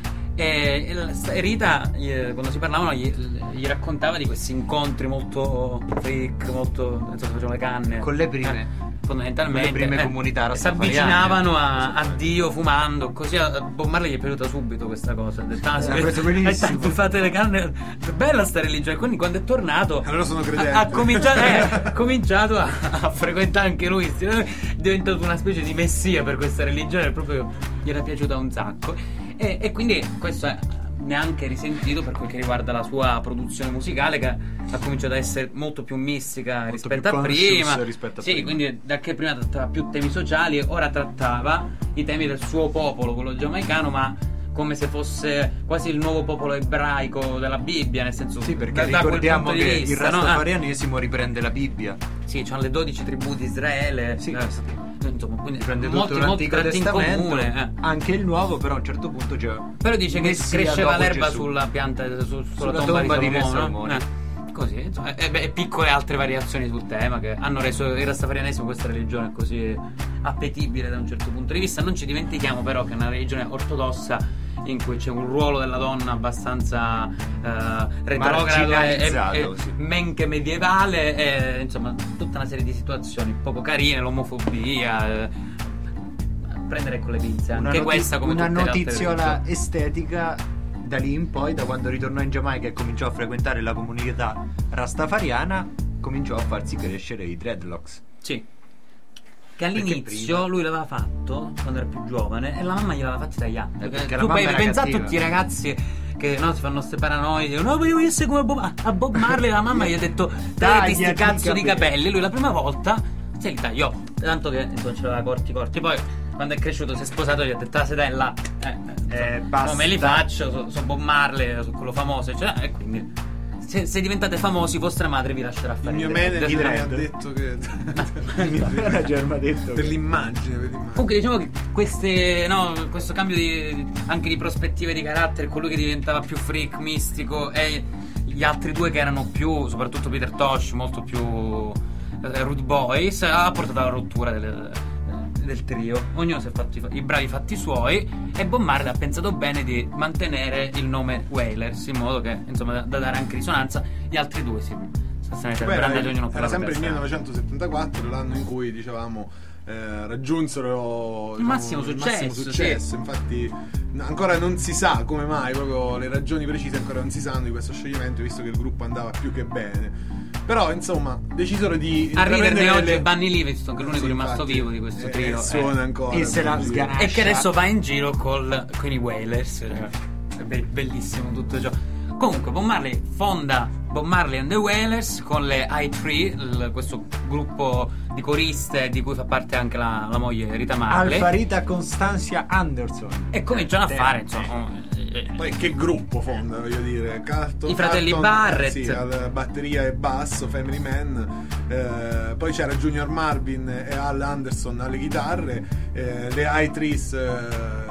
E il- e Rita eh, quando si parlavano gli, gli raccontava di questi incontri molto freak, molto insomma facevano le canne Con le prime. eh, fondamentalmente Con le prime eh, comunità e si rastafariane. avvicinavano a, a Dio fumando, così a Bob Marley gli è piaciuta subito questa cosa. Ha detto, ah, sì, L'ha preso eh, benissimo. tanto fate le canne, bella sta religione. Quindi quando è tornato Allora sono credente. ha, ha cominciato, eh, ha cominciato a, a frequentare anche lui, è diventato una specie di messia per questa religione, proprio gli era piaciuta un sacco e, e quindi questo è neanche risentito per quel che riguarda la sua produzione musicale, che ha cominciato ad essere molto più mistica rispetto più a conscious prima. rispetto a sì, prima. quindi da che prima trattava più temi sociali, ora trattava i temi del suo popolo, quello giamaicano, ma come se fosse quasi il nuovo popolo ebraico della Bibbia, nel senso Sì, perché da- da quel ricordiamo punto di che il vista, no? Ah, rastafarianesimo riprende la Bibbia. sì, c'hanno le dodici tribù di Israele. Sì, eh, sì. insomma, quindi Prende molti, tutto molti l'Antico tratti in Testamento, comune, eh. anche il Nuovo, però a un certo punto c'è. Però dice che Messia cresceva dopo l'erba Gesù. sulla pianta su- sulla, Sulla tomba, tomba di di Re Salomone, Salomone. no? Eh, così, insomma, e, beh, e piccole altre variazioni sul tema che hanno reso il rastafarianesimo, questa religione, così appetibile da un certo punto di vista. Non ci dimentichiamo però che è una religione ortodossa in cui c'è un ruolo della donna abbastanza eh, retrogrado e, Marginalizzato, e- e sì. men che medievale, e insomma tutta una serie di situazioni poco carine, l'omofobia, eh, prendere con le pinze anche Una, noti- questa come una tutte le altre notiziola religioni. estetica da lì in poi, da quando ritornò in Giamaica e cominciò a frequentare la comunità rastafariana, cominciò a farsi crescere i dreadlocks. Sì. Che Perché all'inizio prima- lui l'aveva fatto quando era più giovane e la mamma gliel'aveva fatti tagliare. Eh, perché tu la mamma poi era pensa a cattiva. tutti i ragazzi che no, si fanno queste paranoie, dicono no, voglio essere come Bob, a Bob Marley. La mamma gli ha detto tagliati sti Tagliati i cazzo di capelli. capelli. Lui la prima volta se li tagliò, tanto che insomma ce l'aveva corti corti. Poi quando è cresciuto, si è sposato, gli ha detto ah, se dai là eh, Eh, eh, basta. no, me li faccio, sono so Bob Marley, sono quello famoso, eccetera. E quindi se, se diventate famosi, vostra madre vi lascerà fare Il mio i dread. manager mi ha dread. detto che Il manager mi ha detto per che- l'immagine, per l'immagine. Comunque diciamo che queste, no, questo cambio di, anche di prospettive di carattere, colui che diventava più freak, mistico, e gli altri due che erano più, soprattutto Peter Tosh, molto più eh, rude boys, ha portato alla rottura del, del trio. Ognuno si è fatto i, i bravi fatti suoi e Bob Marley ha pensato bene di mantenere il nome Wailers, in modo che insomma da, da dare anche risonanza. Gli altri due si se ne Beh, brandati era, ognuno per era la sempre il propria strada. millenovecentosettantaquattro, l'anno in cui dicevamo eh, raggiunsero diciamo, massimo il successo, massimo successo. Infatti n- ancora non si sa come mai, proprio le ragioni precise ancora non si sanno di questo scioglimento, visto che il gruppo andava più che bene. Però insomma decisero di A riderne intraprendere oggi le- è Bunny Livingston, che è l'unico Sì, rimasto infatti, vivo di questo eh, trio. e suona eh. ancora E se la così. sganascia. E che adesso va in giro col, con i Wailers. È be- bellissimo tutto ciò. Comunque Bob Marley fonda Bob Marley and the Wailers con le I tre, il- questo gruppo di coriste di cui fa parte anche la, la moglie Rita Marley. Alfarita Constantia Anderson. E cominciano a Eh, fare eh. insomma eh, Poi che gruppo fonda, voglio dire, Carlton, I fratelli Carlton, Barrett. sì, alla batteria e basso, Family Man, eh, poi c'era Junior Marvin e Al Anderson alle chitarre, eh, le I tre eh,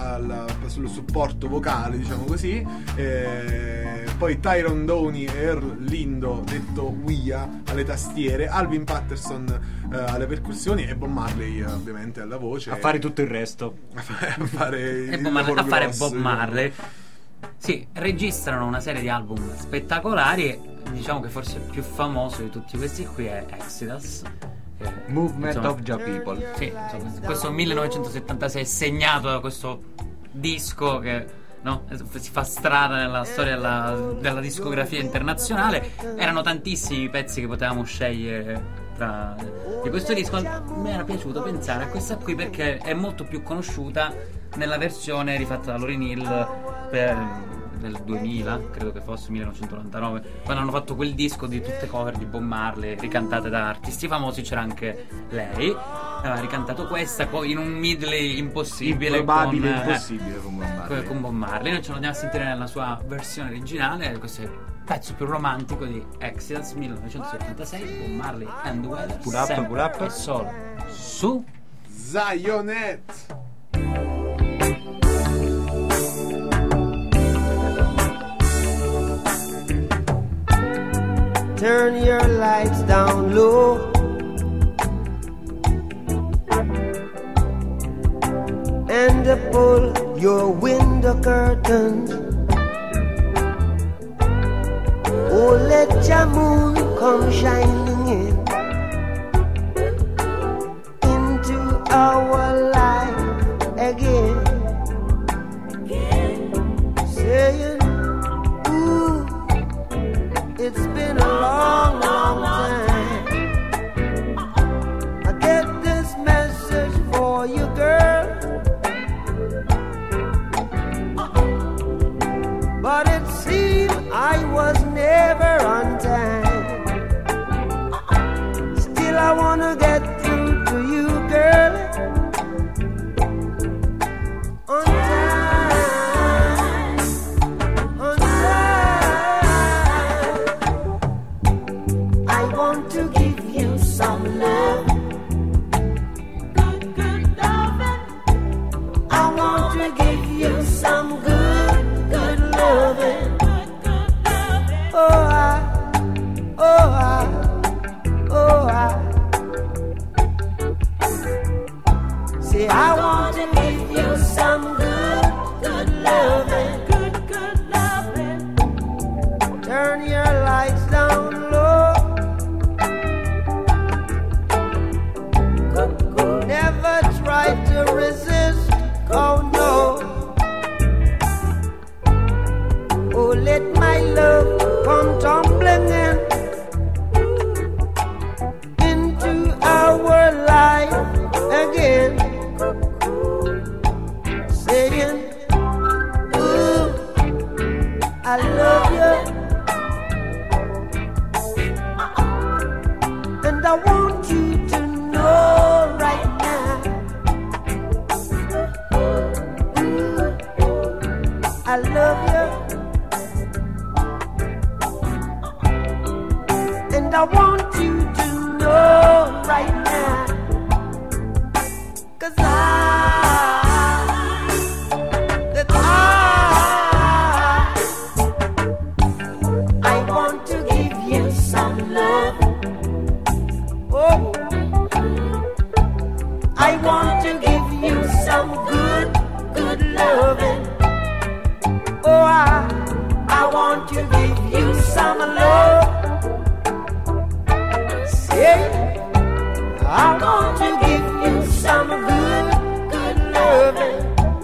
al- sul supporto vocale, diciamo così. Eh, poi Tyrone Downey e Earl Lindo, detto Wia, alle tastiere, Alvin Patterson eh, alle percussioni e Bob Marley eh, ovviamente alla voce. A fare tutto il resto. a fare E il Bob Marley- lavoro a fare grosso, Bob diciamo. Marley. Sì, registrano una serie di album spettacolari e diciamo che forse il più famoso di tutti questi qui è Exodus. che, Movement insomma, of the People. Sì, insomma, questo millenovecentosettantasei è segnato da questo disco che no, si fa strada nella storia della, della discografia internazionale. Erano tantissimi i pezzi che potevamo scegliere tra di questo disco. Mi era piaciuto pensare a questa qui perché è molto più conosciuta nella versione rifatta da Lauryn Hill per, nel duemila, credo che fosse millenovecentonovantanove, quando hanno fatto quel disco di tutte cover di Bob Marley ricantate da artisti famosi. C'era anche lei, aveva ricantato questa poi in un medley impossibile, Improbabile, con, eh, impossibile con Bob Marley. con Bob Marley. Noi ce lo andiamo a sentire nella sua versione originale. Questo è il pezzo più romantico di Exodus millenovecentosettantasei, Bob Marley and the Weather. Pull up, sempre pull up. e solo su Zionet. Turn your lights down low and pull your window curtains. Oh, let your moon come shining in into our life again, saying, ooh, it's been a long, long time. I get this message for you, girl, but it seemed I was never on time. Still I wanna get through to you, girl, on time, on time. I want to give you some love, good, good loving. I want to give you some good, good loving. Oh, I, oh, I, oh, I. See, I want to give you some good, good loving, good, good loving. Turn your lights down low. Never try to resist, oh no. Oh, let my love come tumbling in into our life again, saying, ooh, I love you, and I want you to know right now, ooh, I love you, and I want you to know right now, 'cause I, that I, I want to give you some love. Oh, I want to give you some good, good loving. Oh, I, I want to give you some love. Say, I want to give you some good, good loving.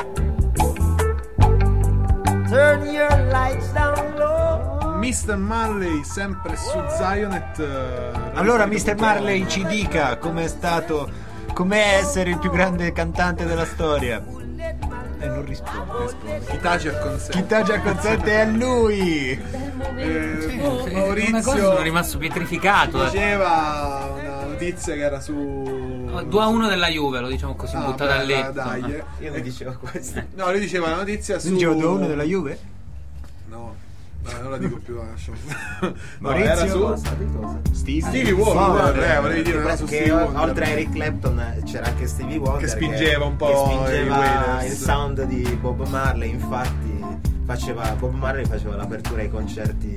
Turn your lights down low. mister Marley sempre su Zionet. eh, Allora mister Marley ci dica com'è stato, com'è essere il più grande cantante della storia. E non risponde. Chi tace acconsente. Chi tace acconsente è lui. Eh, Sì, Maurizio una cosa sono rimasto pietrificato. diceva una notizia che era su due a uno della Juve, lo diciamo così, Ah, buttata lì. bella, dai, insomma. eh. Io mi dicevo questo. No, lui diceva la notizia su Non dicevo due a uno della Juve? No. Eh, non la dico più, lasciamo. No, Maurizio, era su cosa? Di cosa? Stevie, Stevie Wonder, eh, volevi dire una su Perché Stevie Wonder. oltre a Eric Clapton c'era anche Stevie Wonder Che spingeva un po' che spingeva i Wailers. il sound di Bob Marley. Infatti faceva Bob Marley faceva l'apertura ai concerti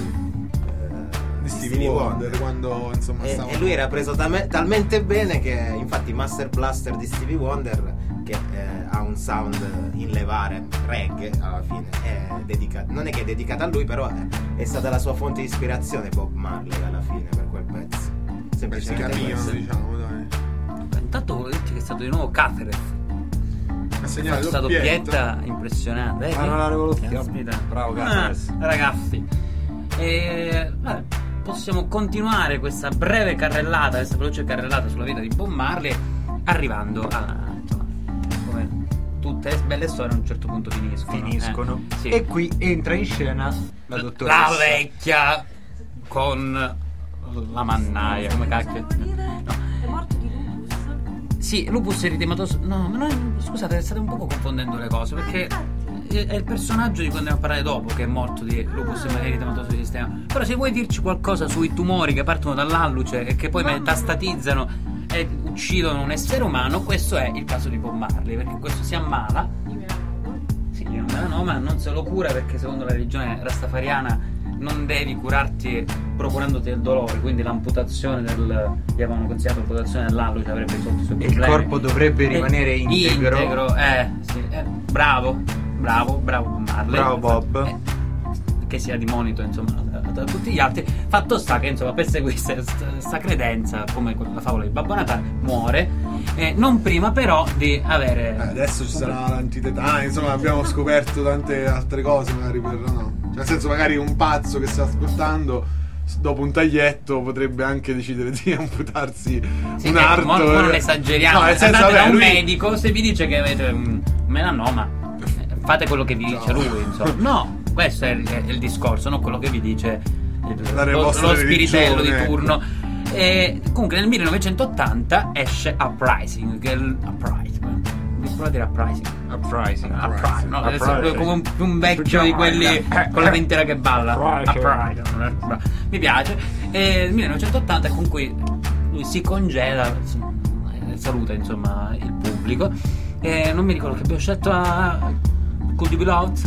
eh, di Stevie Wonder, quando insomma e, stava... e lui era preso tam- talmente bene che infatti Master Blaster di Stevie Wonder, che eh, ha un sound in levare reggae alla fine, è dedicato, non è che è dedicato a lui, però è, è stata la sua fonte di ispirazione Bob Marley alla fine per quel pezzo. si Semplicemente capiva, questo. diciamo, dai. Intanto volevo dirti che è stato di nuovo Cathereth. Ha segnato questa doppietta impressionante. Vedi? Ma la rivoluzione. Caspita. Bravo, Ah, Cathereth. ragazzi. E, vabbè, possiamo continuare questa breve carrellata, questa veloce carrellata sulla vita di Bob Marley, arrivando a, insomma, come tutte le belle storie a un certo punto finiscono. Finiscono. Eh, sì. E qui entra in scena la dottoressa. La vecchia con la mannaia, come cacchio. No. È morto di lupus? Sì, lupus eritematoso. No, ma no, scusate, state un poco confondendo le cose, perché è il personaggio di cui andiamo a parlare dopo che è morto di lupus eritematoso di sistema. Però se vuoi dirci qualcosa sui tumori che partono dall'alluce e che poi metastatizzano e uccidono un essere umano, questo è il caso di Bob Marley, perché questo si ammala. Sì, è un melanoma, non se lo cura perché secondo la religione rastafariana non devi curarti procurandoti il dolore, quindi l'amputazione del, gli avevano consigliato l'amputazione dell'alluce, avrebbe risolto i suoi E problemi. il corpo dovrebbe E- rimanere integro. integro, eh, sì, eh, bravo, bravo, bravo Bob Marley. Bravo Bob. Eh, che sia di monito, insomma, da, da tutti gli altri. Fatto sta che, insomma, perseguisse questa credenza, come la favola di Babbo Natale, muore, eh, non prima però di avere... Eh, adesso ci sarà l'antitetanica, insomma abbiamo scoperto tante altre cose magari per no. Cioè, nel senso, magari un pazzo che sta ascoltando dopo un taglietto potrebbe anche decidere di amputarsi Sì, un ecco, arto. mo- mo non esageriamo. No, nel senso, andate vabbè, da un lui- medico, se vi dice che avete un melanoma, eh, fate quello che vi dice No. lui, insomma. No, questo è il, è il discorso, non quello che vi dice il- La lo, vostra lo spiritello religione, di turno. E comunque nel millenovecentottanta esce Uprising, che è il Uprising. Mi provo a dire Uprising. Uprising. Uprising, no, deve Uprising. essere come un, un vecchio di quelli con la dentiera che balla. Uprising. Mi piace. E nel millenovecentottanta con cui lui si congeda, eh, saluta insomma il pubblico. E non mi ricordo che abbiamo scelto a Could You Be Loved?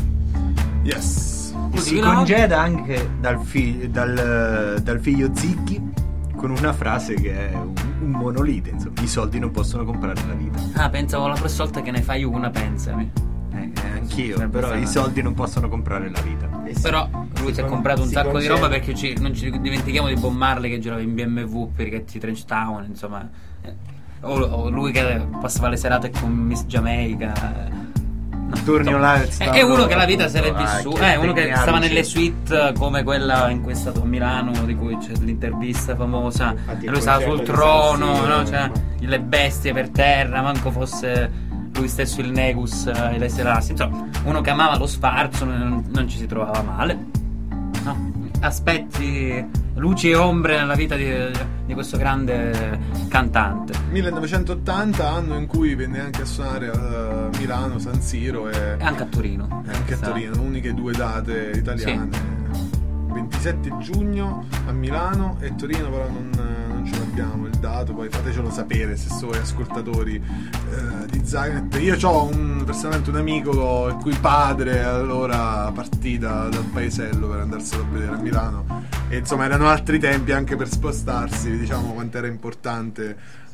Yes. Could Si You Be Loved? congeda anche dal, fi- dal, dal figlio Zicchi con una frase che è un, un monolite, insomma, i soldi non possono comprare la vita. Ah, pensavo la prossima volta che ne fai una, pensami. Eh, eh, anch'io, Sarebbe però stata- i soldi non possono comprare la vita. Però lui si è con- comprato un si sacco di concede. roba, perché ci- non ci dimentichiamo di Bob Marley che girava in B M W per i richetti Trench Town, insomma. Eh, O, o lui che passava le serate con Miss Jamaica. eh. No, Torni insomma, là, è, stavo- è uno che la vita se l'è appunto, ah, vissuta. che È uno che tecnici. stava nelle suite come quella in cui è stato a Milano, di cui c'è l'intervista famosa. Infatti E il lui stava sul concerto di trono, San Siro, no? Cioè, le bestie per terra, manco fosse lui stesso il Negus eh, e le Selassie. Insomma, uno che amava lo sfarzo, non, non ci si trovava male. No? Aspetti, luci e ombre nella vita di, di questo grande cantante. millenovecentottanta, anno in cui venne anche a suonare a Milano, San Siro e, E anche a Torino. e anche a Esatto. Torino, uniche due date italiane. ventisette giugno a Milano e Torino, però non, non ce l'abbiamo il dato, poi fatecelo sapere se voi ascoltatori eh, di Zagnet. Io ho un, personalmente un amico il cui padre allora partì da- dal paesello per andarselo a vedere a Milano, e insomma erano altri tempi anche per spostarsi, diciamo quanto era importante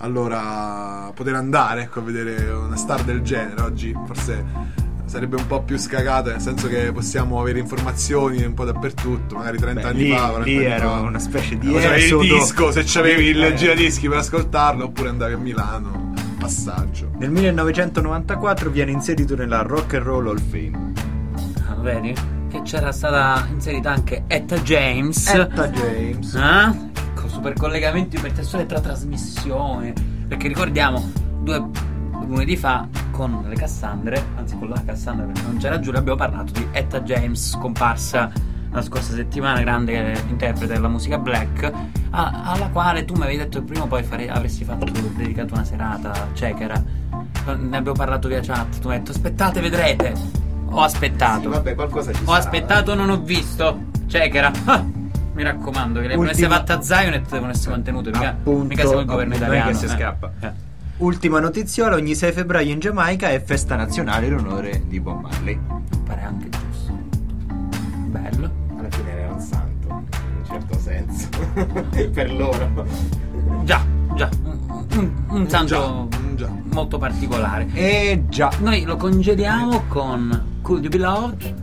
allora poter andare, ecco, a vedere una star del genere. Oggi forse sarebbe un po' più scagata, nel senso che possiamo avere informazioni un po' dappertutto, magari trenta Beh, anni lì- fa, quaranta lì anni era fa. una specie di Eh, c'avevi il esodo. disco, se c'avevi il Eh. giradischi per ascoltarlo, oppure andavi a Milano, passaggio. Nel millenovecentonovantaquattro viene inserito nella Rock and Roll Hall of Fame. Ah, vedi? Che c'era stata inserita anche Etta James. Etta James. Eh? Con super collegamenti per testuali tra trasmissioni. Perché ricordiamo, due lunedì fa con le Cassandre, anzi con la Cassandra perché non c'era Giulia, abbiamo parlato di Etta James, scomparsa la scorsa settimana, grande interprete della musica black, a- alla quale tu mi avevi detto che prima o poi fare- avresti fatto dedicato una serata, cioè che era, ne abbiamo parlato via chat, tu mi hai detto aspettate vedrete. Ho aspettato. Sì, vabbè, qualcosa ci Ho sarà, aspettato, non ho visto. Cioè che era ah, mi raccomando, che le devono essere Ultima- fatte a Zionet, devono essere mantenute. Mica, Appunto, mica siamo il governo non è italiano. che si eh. scappa. Eh. Ultima notiziola, ogni sei febbraio in Giamaica è festa nazionale in onore di Bob Marley. Mi pare anche giusto. Bello. Alla fine era un santo, in un certo senso. Per loro. Già, già. Un, un, un santo già, un già. molto particolare. E già. Noi lo congediamo con Could You Be Loved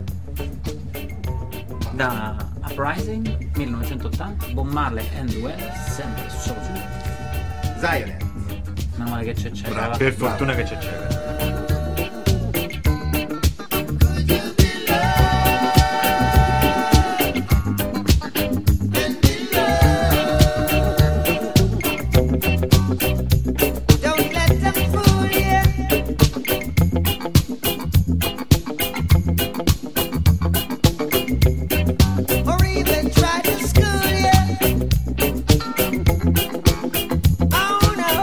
da Uprising millenovecentottanta, Bob Marley and the Wailers, sempre solo su Zionet. meno male che c'è c'è Bravo, per fortuna che c'è c'è. Don't let them fool you. Or even try to school you. Oh no.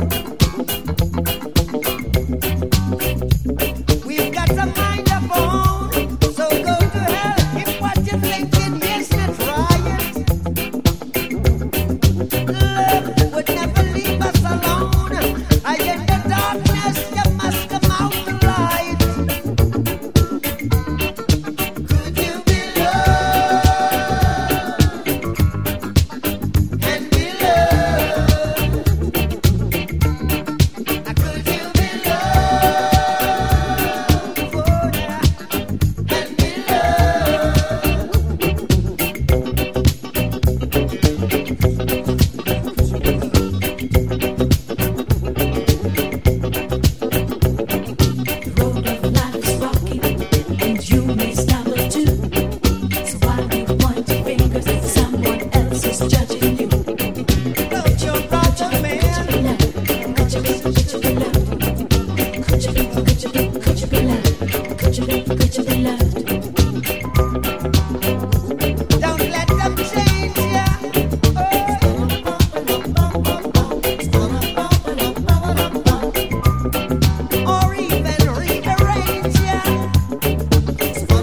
We've got a mind of our own, so go to hell if what you're thinking is not right. Love would never leave us alone. I in the darkness, you must come out the light. Could you be loved and be loved? Could you be loved and be The road of life is rocky, and you may stumble too. So why do you point your fingers at someone else is judging you? Could you brother man? Could you be, could you be loved? Could you be, could you be, could you be loved? Could you be, could you be loved? Don't let them change ya. Or even rearrange ya. Oh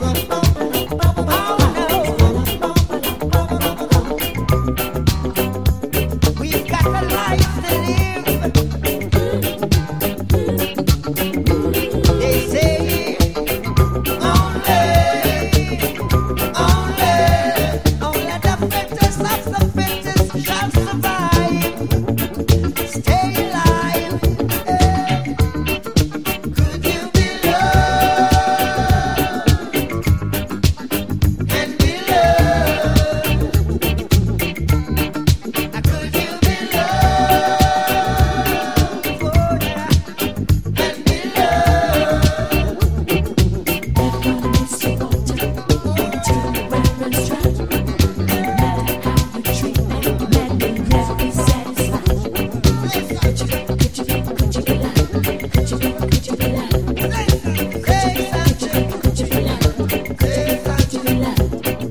no. We've got a life to live. They say only, only, only the fittest of the fittest shall survive. Stay alive. Could you be loved and be loved? Could you be loved and be Everyone is so altered to where and strive. No matter how you treat me, men will never be satisfied. Could you, could you be, could you be loved? Could you be, could you be loved? Could you, could you, could you be loved? Could you be, could you be loved?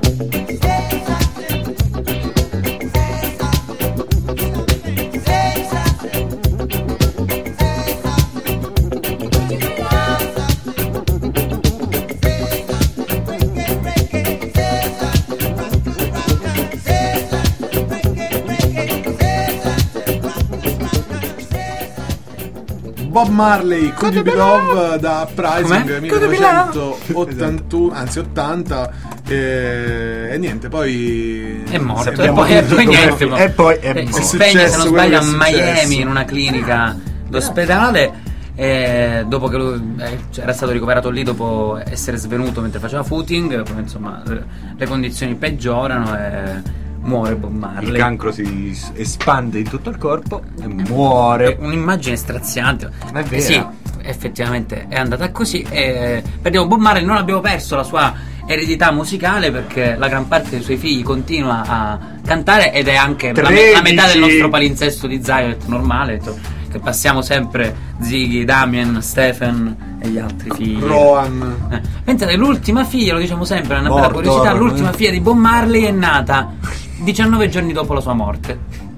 Bob Marley, Could You Be Love da Uprising Com'è? millenovecentottantuno, anzi ottanta, e, e niente, poi È morto. E sappiamo poi, e tutto poi come- niente. mo- E poi è eh, morto. si È spegne, se successo non quello sbaglio, a che è Miami, successo. in una clinica d'ospedale. E dopo che lui eh, cioè, era stato ricoverato lì dopo essere svenuto mentre faceva footing, poi, insomma, le, le condizioni peggiorano e muore Bob Marley. Il cancro si s- espande in tutto il corpo e muore. Un'immagine straziante. Ma è vera. Sì, effettivamente è andata così. E perdiamo Bob Marley, non abbiamo perso la sua eredità musicale perché la gran parte dei suoi figli continua a cantare ed è anche la, me- la metà del nostro palinsesto di Zionet normale, to- che passiamo sempre Ziggy, Damien, Stephen e gli altri figli. Rohan. Eh, pensate, l'ultima figlia, lo diciamo sempre, è una bella Morto, curiosità, eh. l'ultima figlia di Bob Marley è nata diciannove giorni dopo la sua morte.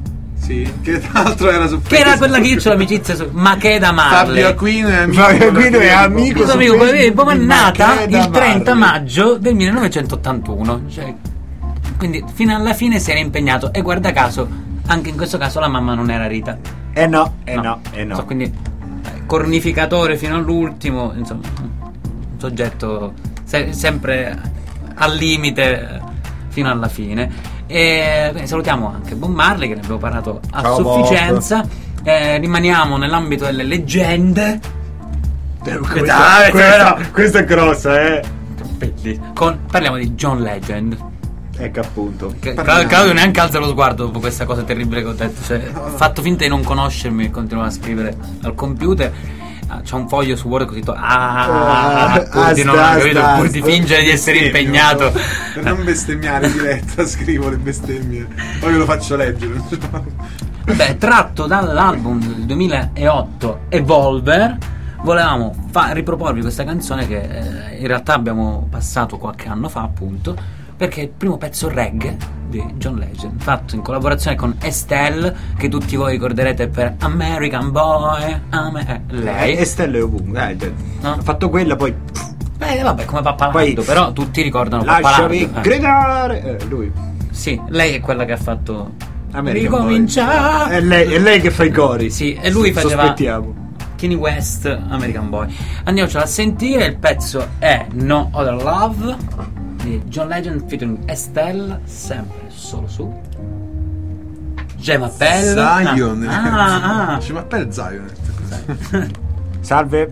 Sì, che tra l'altro era su Che era quella che io ho l'amicizia su Makeda Marley. Fabio Aquino è amico. Fabio Aquino è amico Questo su amico Facebook è di nata Makeda il trenta Marley. maggio del millenovecentottantuno. Cioè, quindi fino alla fine si era impegnato. E guarda caso, anche in questo caso la mamma non era Rita. Eh no, eh no, eh no. So, quindi eh, cornificatore fino all'ultimo, insomma, un soggetto se- sempre al limite eh, fino alla fine. E quindi salutiamo anche Bob Marley, che ne abbiamo parlato a Ciao, sufficienza. Eh, rimaniamo nell'ambito delle leggende. Questa, questa, questa è grossa, eh. Con, parliamo di John Legend. Ecco appunto. Che, Claudio, Claudio neanche alza lo sguardo dopo questa cosa terribile che ho detto. Cioè, ho fatto finta di non conoscermi e continuavo a scrivere al computer. Ah, c'è un foglio su Word così to- ah, Ah, pur di, non, sta, capito? sta, Pur di sta. fingere di essere Bestemmio, impegnato. Per non bestemmiare in diretta, scrivo le bestemmie. Poi ve lo faccio leggere. Vabbè, tratto dall'album del duemilaotto Evolver, volevamo fa- riproporvi questa canzone che eh, in realtà abbiamo passato qualche anno fa, appunto, perché è il primo pezzo reggae di John Legend, fatto in collaborazione con Estelle, che tutti voi ricorderete per American Boy. Ame- eh, lei. E Stelle ovunque. Eh, No? Ha fatto quella, poi Eh, vabbè, come Pappalardo, Poi- però tutti ricordano lasciami Pappalardo. Eh. gridare. Eh, lui. Sì, lei è quella che ha fatto American Ricomincia. Boy. È lei, è lei che fa i cori. Sì, e lui faceva Sospettiamo. Kanye West, American Boy. Andiamocelo a sentire, il pezzo è No Other Love di John Legend featuring Estelle, sempre solo su Gemma Pell. Zion. Ah, ah. Ci ma per Zion. Salve.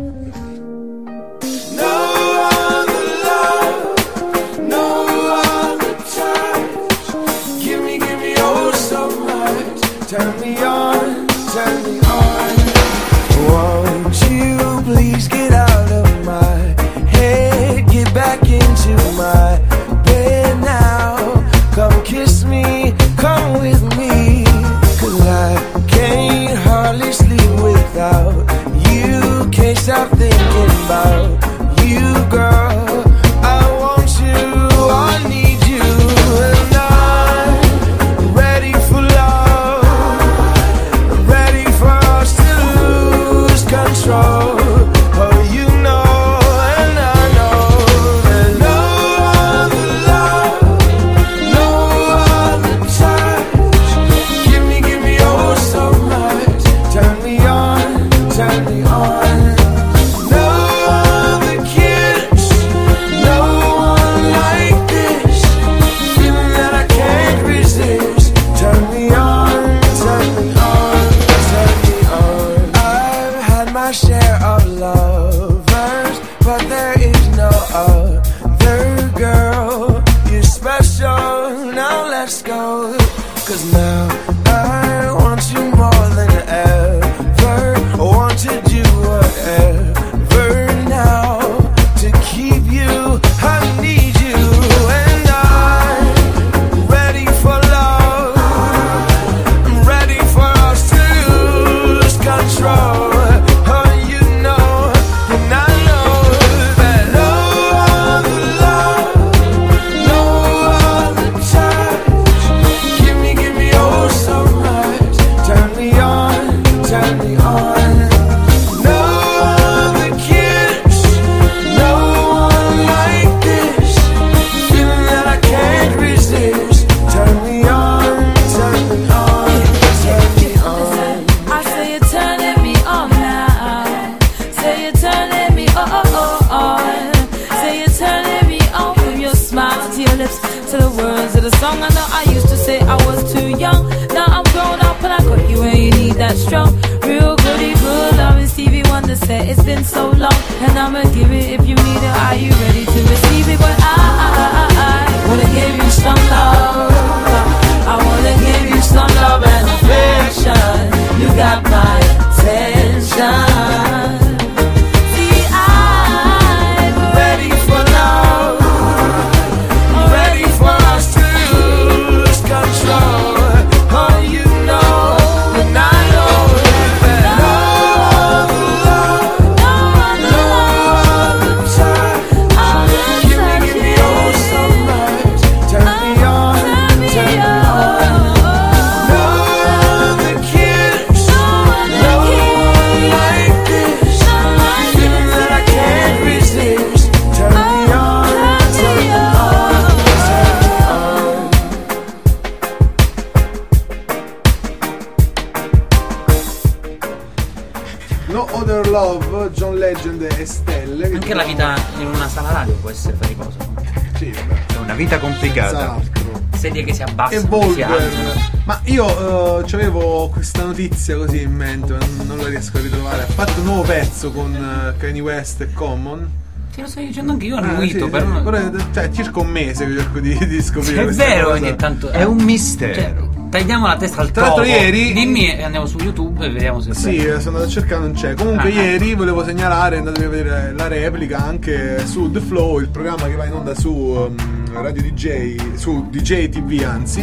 Turn me on, turn me on. Won't you please get out of my head, get back into my bed now. Come kiss me, come with me, 'cause I can't hardly sleep without you. Can't stop thinking about you, girl. I want you, I need you, and I'm ready for love. Ready for us to lose control. Oh, you know, and I know that no other love, no other touch. Give me, give me oh so much. Turn me on, turn me on. No other kiss, no one like this. Feeling that I can't resist. Turn me on, turn me on. I've had my share of lovers, but there is no other girl. You're special, now let's go. 'Cause now I want you more than ever. I want to do whatever now to keep you. I need you, and I'm ready for love. I'm ready for us to lose control. Oh, you know, and I know that no other love, no other touch. Give me, give me oh so much. Turn me on, turn me on. No other kiss, no one like this. Feeling that I can't resist. Turn me on, turn me on, turn me on. I say you're turning me on now. Say you're turning me on, oh, on. Say you're turning me on from your smile to your lips to the words of the song. I know I used to say I was too young. Now I'm grown up and I got you and you need that strong, real goody good love. And Stevie Wonder said it's been so long, and I'ma give it if you need it. Are you ready to receive it? But I, I, I, I wanna give you some love. I wanna give you some love and affection. You got my attention. See, I'm ready for love. I'm ready for us to lose control. Oh, you know, and I know that no other love, no other touch. Give me, give me oh so much. Turn me on, turn me on. No No Other Love, John Legend e Stelle. che Anche la trovano- vita in una sala radio può essere faticosa. Sì, vabbè. È una vita complicata. Esatto. Sedie che si E abbassano, si Volver. alzano. Ma io eh, c'avevo questa notizia così in mente, ma non- non la riesco a ritrovare. Ha fatto un nuovo pezzo con eh, Kanye West e Common. Te lo sto dicendo anche io, ho Ah, annuito, sì, però sì. non- Però è cioè, circa un mese che cerco di, di scoprire È questa vero, cosa. ogni tanto È un mistero. Cioè, tagliamo la testa al Tra l'altro topo. ieri- Dimmi e andiamo su YouTube e vediamo se Sì, è sono andato a cercare, non c'è. Comunque Ah. ieri volevo segnalare, andatevi a vedere la replica anche su The Flow, il programma che va in onda su um, Radio D J, su D J T V anzi.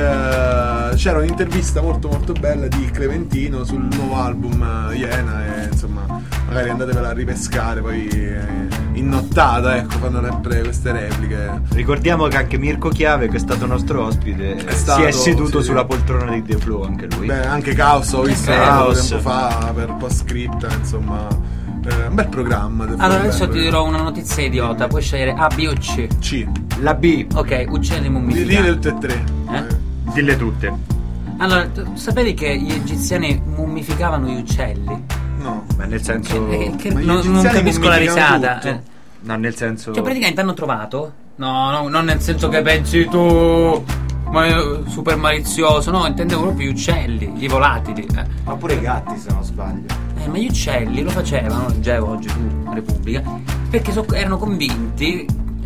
Eh, c'era un'intervista molto molto bella di Clementino sul nuovo album eh, Iena e insomma magari andatevela a ripescare poi eh, in nottata, ecco, fanno sempre queste repliche. Ricordiamo che anche Mirko Chiave, che è stato nostro ospite, È stato, si è seduto sì. sulla poltrona di The Flow anche lui. Beh, anche Caos ho visto Caos. tempo fa per Postscript, insomma, eh, un bel programma. The Flow, Allora adesso bello. ti dirò una notizia idiota, puoi scegliere A, B o C. C. La B, Ok, uccelli Di mummificati. lì del T tre. Eh? dille tutte. Allora, tu sapevi che gli egiziani mummificavano gli uccelli? No. Ma nel senso... Eh, che ma gli non, non egiziani capisco la mummificano risata. tutto. Eh. No, nel senso... Cioè, praticamente hanno trovato. No, no, non nel senso che pensi tu. Ma è super malizioso. No, intendevo proprio gli uccelli, gli volatili. Eh. Ma pure i gatti, se non sbaglio. Eh, ma gli uccelli lo facevano, leggevo oggi su Repubblica, perché so- erano convinti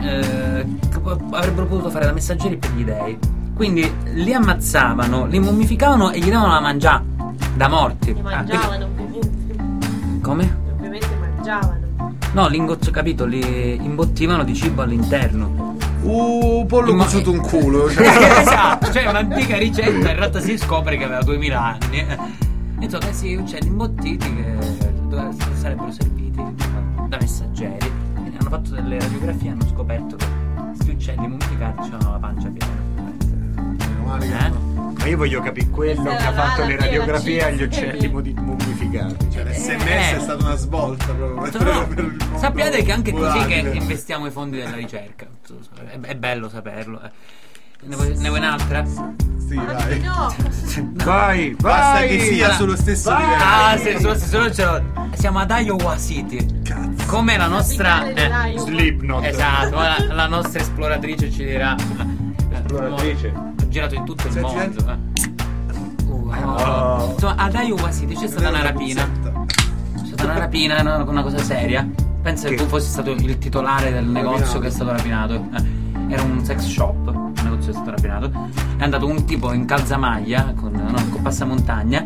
eh, che po- avrebbero potuto fare da messaggeri per gli dei. Quindi li ammazzavano, li mummificavano e gli davano da mangiare da morti. Li Ah, mangiavano ovviamente. quindi- come? Ovviamente mangiavano. No, l'ingozzo, capito, li imbottivano di cibo all'interno. Uh, pollo Immo- cuciuto un culo. Cioè. Esatto, cioè un'antica ricetta, in realtà si scopre che aveva duemila anni. Insomma, questi uccelli imbottiti che dove- sarebbero serviti da messaggeri. Quindi hanno fatto delle radiografie e hanno scoperto che questi uccelli mummificati avevano la pancia piena. Meno male che Eh? no. Ma io voglio capire quello Questa che ha era fatto la le piena radiografie agli cizia. uccelli modi- mummificati. Cioè, l'S M S Eh. è stata una svolta proprio. per- No, per il mondo sappiate che è anche così che volatile. investiamo i fondi della ricerca. È, è bello saperlo. eh. Ne vuoi, ne vuoi un'altra? Sì, vai. No, Vai, Basta vai! che sia Allora- sullo stesso Ah, livello. sì, sullo stesso livello ce l'ho. Siamo ad Iowa City. Cazzo. Come la nostra capitale eh, dell'Iowa. Slipknot. esatto, la, la nostra esploratrice ci dirà. Esploratrice. Ha girato in tutto il Senti, mondo. eh. Uh, no. Oh. Insomma, ad Iowa City c'è stata una rapina. C'è stata una rapina, una, una cosa seria. Pensa che Che- tu fossi stato il titolare del negozio che è stato rapinato. Eh, Era un sex shop, un negozio che è stato rapinato. È andato un tipo in calzamaglia con, no, con passamontagna.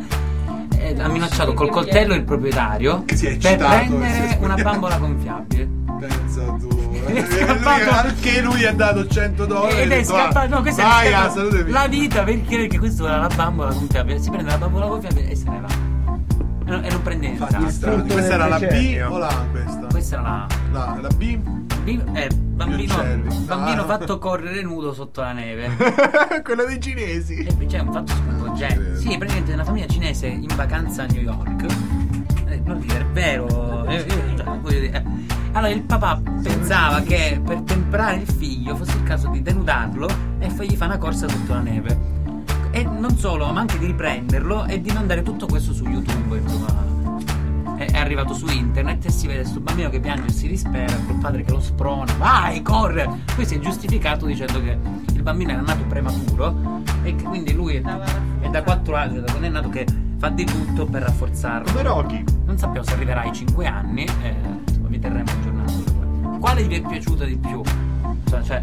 E ha minacciato col coltello il proprietario Che si è per eccitato, prendere si è una spogliato. bambola gonfiabile. Pensa tu. È Lui- scappato. anche lui ha dato cento dollari. Ed e ha è detto, scappato, no, "Ah, questa vai, è ah, scappato salutami." la vita perché, perché questo era la bambola gonfiabile. Si prende la bambola gonfiabile e se ne va. E non, e non prende Infatti, niente. strano. Frutto Questa del era la B decennio. o la A questa? Questa era la. La, la B? Bi- eh, bambino, uccelli. bambino Ah. fatto correre nudo sotto la neve. Quello dei cinesi. E poi c'è un fatto sconvolgente. Sì, praticamente una famiglia cinese in vacanza a New York. Eh, non dire, è vero. eh, eh, cioè, voglio dire. eh. Allora il papà pensava che per temprare il figlio fosse il caso di denudarlo e fargli fare una corsa sotto la neve. E non solo, ma anche di riprenderlo e di mandare tutto questo su YouTube, insomma. È è arrivato su internet e si vede questo bambino che piange e si dispera col padre che lo sprona, vai, corre! Poi si è giustificato dicendo che il bambino era nato prematuro e che quindi lui è, è da quattro anni, da quando è nato, che fa di tutto per rafforzarlo. Come Rocky. Non sappiamo se arriverà ai cinque anni, eh, insomma, vi terremo aggiornati su questo. Quale vi è piaciuta di più? Cioè, cioè,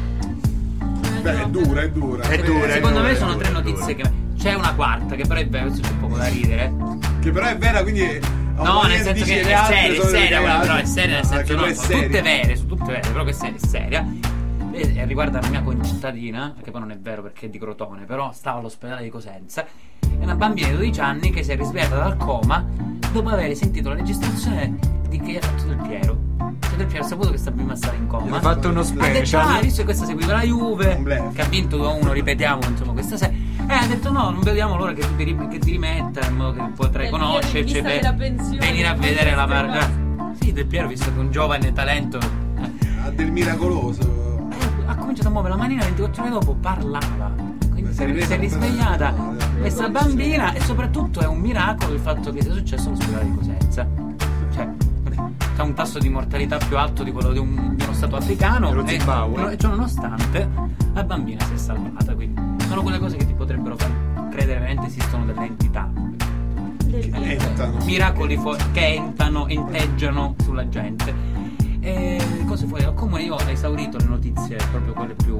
Beh, è dura, è dura. È dura, è secondo dura, me è sono dura, tre è notizie che. C'è una quarta che però è vera, questo c'è poco da ridere. Che però è vera, quindi. No, nel senso che è seria, è seria quella, però è seria nel senso, no, è sono tutte vere, sono tutte vere, però questa è seria. E e riguarda la mia concittadina, che poi non è vero perché è di Crotone, però stava all'ospedale di Cosenza. È una bambina di dodici anni che si è risvegliata dal coma dopo aver sentito la registrazione di che ha fatto Del Piero. Cioè Del Piero ha saputo che sta bimba stava in coma. Ha fatto uno Ha detto, ah, special. visto che questa seguiva la Juve, Un bluff. che ha vinto due a uno, ripetiamo, insomma, questa sera. E ha detto no, non vediamo l'ora che tu ti, ri- che ti rimetta, in modo che potrai Del Piero in conoscerci. vista ve- della pensione, venire a come vedere la sistemato. parte. Sì, Del Piero, visto che è un giovane talento, eh, Ha del miracoloso. ha cominciato a muovere la manina, ventiquattro ore dopo parlava. Quindi si è, si è risvegliata. questa bambina, e soprattutto è un miracolo il fatto che sia successo all'ospedale di Cosenza. Cioè, c'è un tasso di mortalità più alto di quello di, un, di uno stato africano, Dello e, Zimbabwe. e ciò nonostante la bambina si è salvata. Quindi sono quelle cose che ti potrebbero far credere veramente esistono delle entità. Che entano. Miracoli fu- che entano, integgiano sulla gente. E cose fuori dal comune. Io ho esaurito le notizie, proprio quelle più.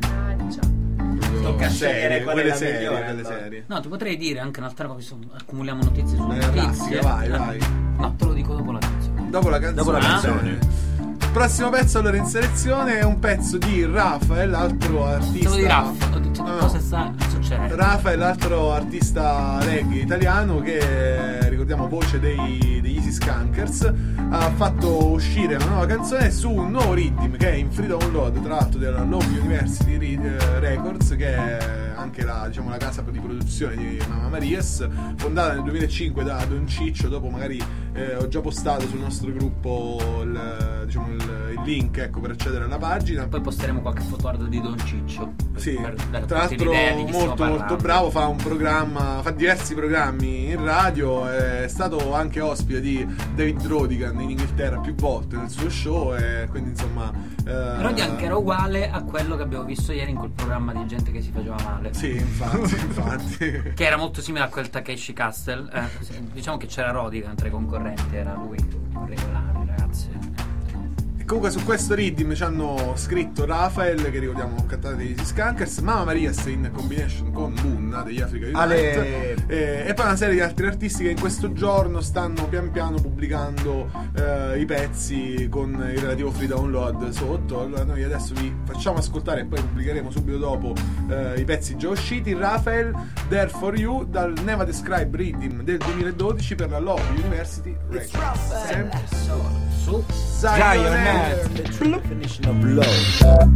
Tocca scegliere qual è quelle la serie, migliore, quelle allora. serie. No, ti potrei dire anche un'altra cosa, visto che accumuliamo notizie sulle Eh, notizie. classica, vai, Eh, vai. No, te lo dico dopo la canzone. Dopo la canzone. Dopo la canzone. Il prossimo pezzo allora in selezione è un pezzo di Rafael, l'altro artista. Te lo di Raff, ho detto No, no. cosa sta succedendo. Rafael, l'altro artista reggae italiano che, ricordiamo, voce dei, degli Easy Skankers, ha fatto uscire una nuova canzone su un nuovo rhythm che è in free download, tra l'altro della Love University Re- eh, Records, che è anche la, diciamo, la casa di produzione di Mamma Marias, fondata nel duemilacinque da Don Ciccio. Dopo magari eh, ho già postato sul nostro gruppo il, diciamo, il, il link, ecco, per accedere alla pagina. Poi posteremo qualche fotoguardia di Don Ciccio. Sì, per dare tra tutti l'altro l'idea di chi stiamo molto parlando. molto bravo, fa un programma, fa diversi programmi in radio, è stato anche ospite di David Rodigan in Inghilterra più volte nel suo show, e quindi insomma eh, Rodigan che era uguale a quello che abbiamo visto ieri in quel programma di gente che si faceva male. Sì, infatti, infatti. Che era molto simile a quel Takeshi Castle. Eh, diciamo che c'era Rodigan tra i concorrenti, era lui regolare, ragazzi. Comunque su questo rhythm ci hanno scritto Rafael, che ricordiamo cantante degli Easy Skankers, Mamma Marias in combination con Bunna degli Africa Unite, Ale. e, e poi una serie di altri artisti che in questo giorno stanno pian piano pubblicando eh, i pezzi con il relativo free download sotto. Allora noi adesso vi facciamo ascoltare e poi pubblicheremo subito dopo eh, i pezzi già usciti. Rafael, There For You, dal Never Describe Rhythm del duemiladodici per la Love University Records. Sempre su Zionette. The true definition of love.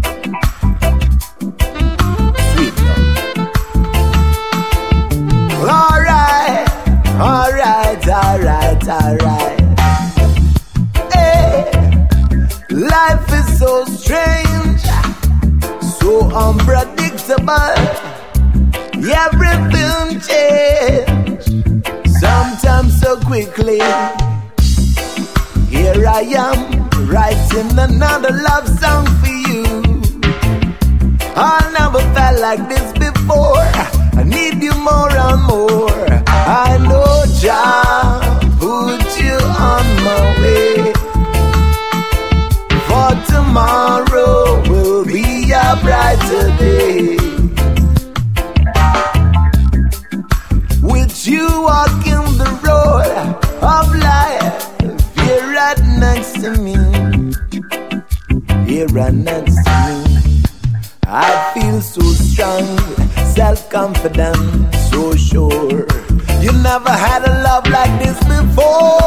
Sweet love. Well, alright, alright, alright, alright. Hey, life is so strange, so unpredictable. Everything changes, sometimes so quickly. Here I am, writing another love song for you. I never felt like this before. I need you more and more. I know Jah put you on my way, for tomorrow will be a brighter day. With you walking the road of life, you're right next to me. You're right next to me. I feel so strong, self-confident, so sure. You never had a love like this before.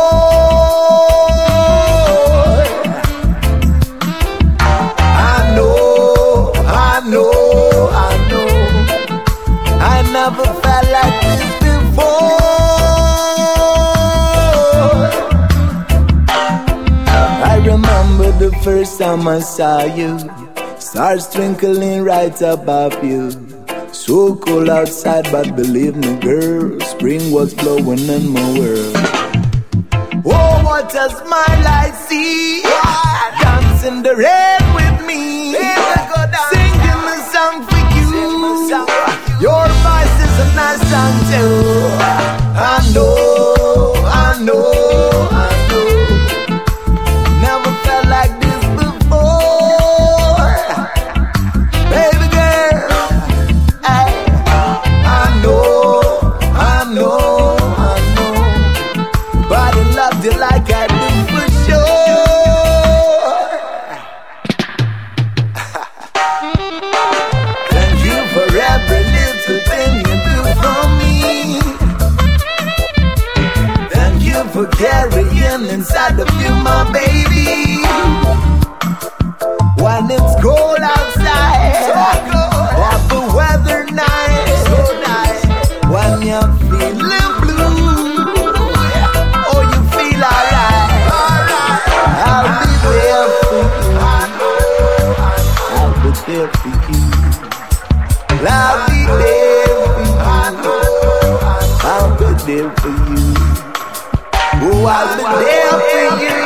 I know, I know, I know. I never felt like this before. I remember the first time I saw you, stars twinkling right above you. So cold outside, but believe me, girl, spring was blowing in my world. Oh, what a smile I see, dance in the rain with me, singing a song for you. Your voice is a nice song too. I know, I know, I know. Never felt like this before, baby girl. I, I know, I know, I know. Body loved you like I do for sure. Thank you for every little thing you do for me. Thank you for carrying inside of you, my baby. When it's cold outside, or the weather nice, when you're feeling blue, oh, you feel alright. I'll be there for you. I'll be there for you. I'll be there for you. I'll be there for you.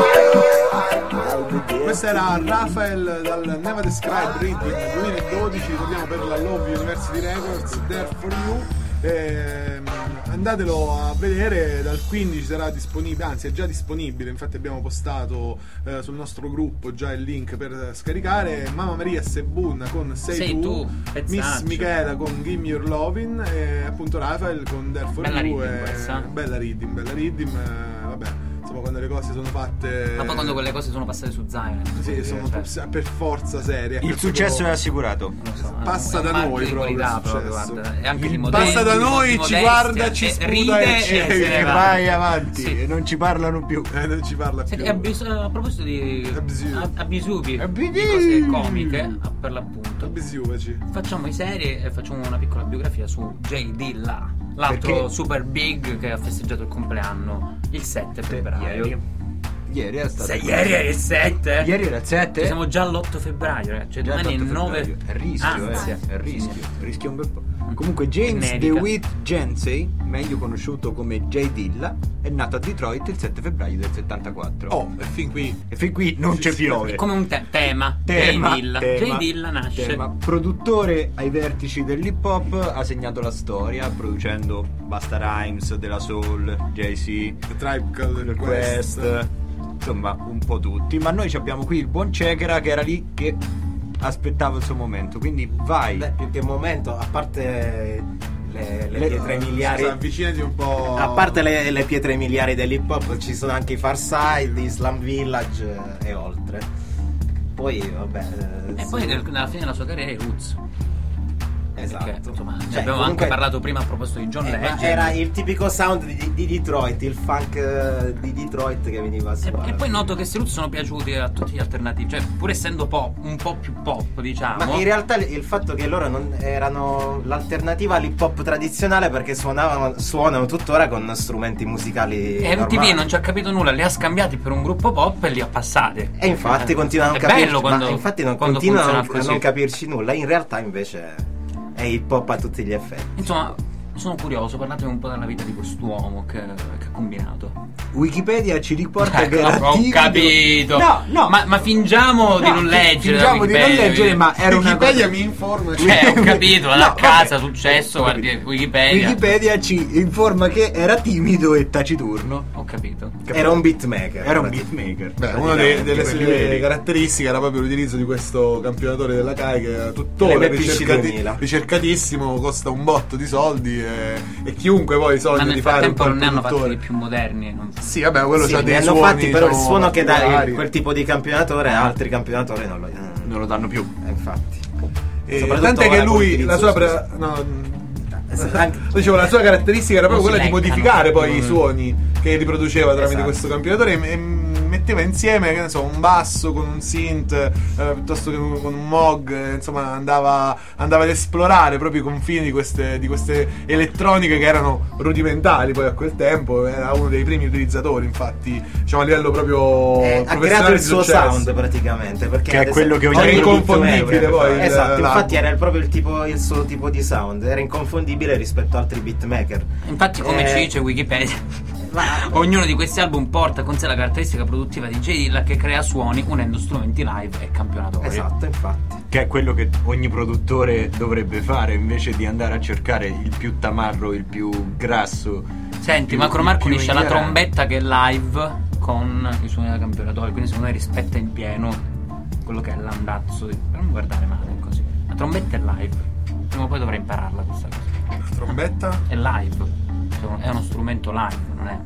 Questo era Rafael dal Never Describe Reading duemiladodici, ricordiamo, per la Love University Records, There For You. Eh, andatelo a vedere, dal quindici sarà disponibile, anzi è già disponibile, infatti abbiamo postato eh, sul nostro gruppo già il link per scaricare. Mamma Maria Sebun con Sei, Sei tu, tu, Miss pezzaccio. Michela con Gimme Your Lovin' e appunto Rafael con There For Bella You. rhythm e- questa. bella rhythm, bella rhythm, eh, vabbè, insomma, quando le cose sono fatte, Ma poi quando quelle cose sono passate su Zion, sì, sono cioè, per forza serie. Il successo è assicurato. non so, Passa è da un marchio noi di proprio qualità il proprio, successo. guarda. E anche Il di modelli, passa da di noi, ci modestia, guarda, ci e sputa ride e e ci- se ne E va. vai avanti, Sì. e non ci parlano più. Eh, non ci parla più. Senti, a, bis- a proposito di Abisubi. a- abisubi, Abisubi. di cose comiche, ah, per l'appunto, Abisuaci. facciamo i serie e facciamo una piccola biografia su J Dilla, l'altro Perché? super big che ha festeggiato il compleanno il sette febbraio. Ieri. Ieri è stato. Se ieri era il sette? Ieri era il sette? Siamo già all'otto febbraio, ragazzi. Cioè, Già domani è il l'otto nove. febbraio. È rischio, Ansia. eh. È rischio. Rischio un bel po'. Comunque James Inedica. DeWitt Jensey, meglio conosciuto come J Dilla, è nato a Detroit il sette febbraio del settantaquattro. Oh, e fin qui. E fin qui non c'è piove. Come un te- tema. Tema, J Dilla. tema, J Dilla nasce. tema. Produttore ai vertici dell'hip hop, ha segnato la storia producendo Busta Rhymes, Della Soul, Jay-Z, The Tribe Called Quest, Quest. insomma un po' tutti. Ma noi ci abbiamo qui il buon Cekera che era lì che aspettava il suo momento, quindi vai. Beh, più che momento, a parte le, le Le- pietre miliari, Scusa, avvicinati un po'. a parte le, le pietre miliari dell'hip hop, ci sono anche i Farside, Islam Village eh, e oltre. Poi vabbè, eh, E poi nel- nella fine della sua carriera i Roots. esatto. Perché, insomma, ne Cioè, abbiamo comunque- anche parlato prima a proposito di John Eh, ma Legend. era il tipico sound di, di Detroit, il funk eh, di Detroit che veniva a E, suonare. e poi noto che questi Roots sono piaciuti a tutti gli alternativi, cioè pur essendo pop, un po' più pop, diciamo. Ma in realtà il il fatto che loro non erano l'alternativa all'hip hop tradizionale, perché suonavano, suonano tuttora con strumenti musicali E M T V normali. non ci ha capito nulla, li ha scambiati per un gruppo pop e li ha passati. E infatti continuano a È capirci, bello quando, ma infatti non quando continuano funziona a così. non capirci nulla. In realtà invece è hip hop a tutti gli effetti. Insomma, sono curioso, parlatemi un po' della vita di quest'uomo che, che ha combinato. Wikipedia ci riporta Eh, che era ho timido. capito. No, no. Ma, ma fingiamo di No, non fi- leggere. fingiamo di non Wikipedia, leggere, ma era una Wikipedia cosa- mi informa. Eh, ho capito, vado No, a casa, vabbè. successo, guardi Wikipedia. Wikipedia ci informa che era timido e taciturno. Ho capito. Era un beatmaker. Era un praticamente. beatmaker. Beh, una delle, delle quelli sue veri. caratteristiche era proprio l'utilizzo di questo campionatore della C A I, che era tuttora L'M P C ricercati- duemila. ricercatissimo, costa un botto di soldi e, e chiunque poi Ma sogna nel di fare un frattempo po' non il ne hanno produttore. fatti di più moderni. Non... Sì, vabbè, quello Sì, c'ha ne dei hanno suoni, fatti, però il diciamo, suono che dà particolari. quel tipo di campionatore, altri campionatori non lo, eh, Non lo danno più. eh, infatti. E Soprattutto tant'è che ora con lui, l'utilizzo, la sua scusa. pre- no, Anche- dicevo, la sua caratteristica era proprio Non quella si di leccano. modificare poi i Mm. suoni che riproduceva tramite Esatto. questo campionatore e, e metteva insieme, che ne so, un basso con un synth eh, piuttosto che un- con un Moog, eh, insomma andava, andava ad esplorare proprio i confini di queste, di queste elettroniche che erano rudimentali poi a quel tempo. Era uno dei primi utilizzatori, infatti, diciamo a livello proprio Eh, ha professionale creato il di suo successo. sound praticamente, perché Che è ad quello che esempio- ogni Era produttore inconfondibile dovrebbe poi fare. il- Esatto, l'album. infatti era il- proprio il, tipo, il suo tipo di sound, era inconfondibile rispetto a altri beatmaker. Infatti, come Eh, ci dice Wikipedia, ma- ognuno di questi album porta con sé la caratteristica produttiva di J Dilla, che crea suoni unendo strumenti live e campionatori. Esatto, infatti. Che è quello che ogni produttore dovrebbe fare, invece di andare a cercare il più tamarro, il più grasso. Senti, più- Macro Marco più unisce la ignorante. trombetta che è live con i suoni da campionatori, quindi secondo me rispetta in pieno quello che è l'andazzo di... per non guardare male così. La trombetta è live, prima o poi dovrei impararla questa cosa. La trombetta? È live, cioè, è uno strumento live, non è...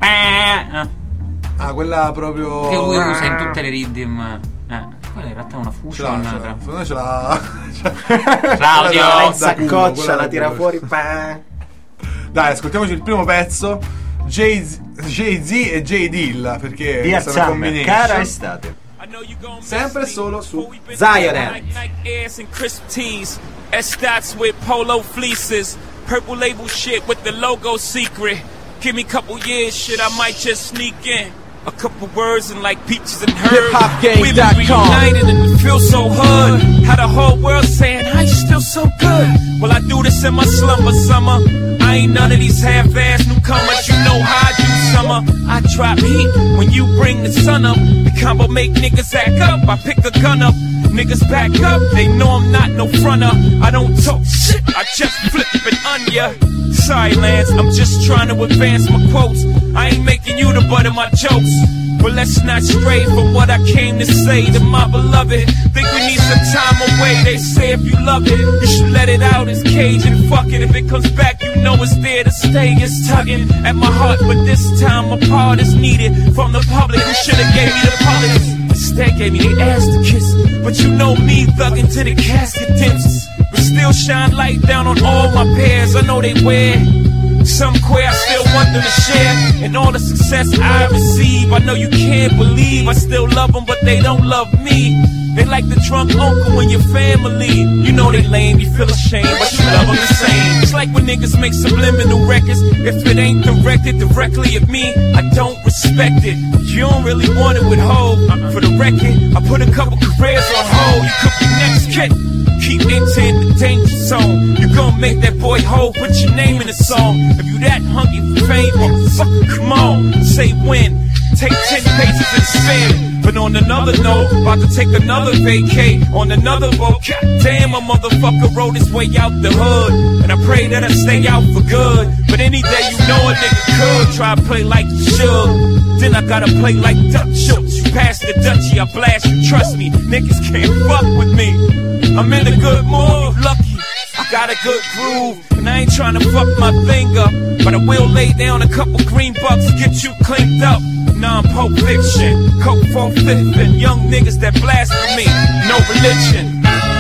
Eh, Ah, quella proprio che lui usa in tutte le rhythm. Eh, quella in realtà è una Ce l'ha, fusion ce l'ha. tra... Secondo me ce l'ha. Claudio! Quella La da saccoccia, quella la da tira culo. fuori. pa. Dai, ascoltiamoci il primo pezzo. Jay-Z, Jay-Z e J Dilla, perché Dear questa è una Summer, combination. cara estate. Sempre solo su Zion. Nike Airs and crisp tees, S-dots with polo fleeces, purple label shit with the logo secret. Give me a couple years, shit, I might just sneak in. A couple words and like peaches and herbs. We been reunited and it feels so hood. How the whole world saying, how you still so good? Well, I do this in my slumber summer. I ain't none of these half-ass newcomers. You know how I do summer. I drop heat when you bring the sun up. The combo make niggas act up. I pick a gun up. Niggas back up, they know I'm not no fronter. I don't talk shit, I just flip it on ya. Sorry, Lance, I'm just trying to advance my quotes. I ain't making you the butt of my jokes. But let's not stray from what I came to say to my beloved. Think we need some time away. They say if you love it, you should let it out its cage and fuck it. If it comes back, you know it's there to stay. It's tugging at my heart, but this time a part is needed from the public who should've gave me the politics. Instead gave me the ass to kiss. But you know me, thugging to the casket dips. But still shine light down on all my pairs. I know they wear some queer, I still want them to share. And all the success I receive, I know you can't believe I still love them, but they don't love me. They like the drunk uncle in your family. You know they lame, you feel ashamed, but you love them the same. It's like when niggas make subliminal records. If it ain't directed directly at me, I don't respect it. You don't really want it with Ho. For the record, I put a couple careers on hold. You could be next kid. Keep entering the danger zone. You gon' make that boy Ho put your name in the song. If you that hungry for fame, motherfucker, come on, say when. Take ten paces and spare it. But on another note, about to take another vacay on another boat. God damn, a motherfucker rode his way out the hood. And I pray that I stay out for good. But any day you know a nigga could try to play like you should. Then I gotta play like Dutch Schultz. You pass the Dutchie, I blast you, trust me. Niggas can't fuck with me. I'm in a good mood, lucky. I got a good groove, and I ain't trying to fuck my thing up. But I will lay down a couple green bucks to get you cleaned up. Non-Pulp Fiction, coke for fifth, and young niggas that blasphemy, no religion.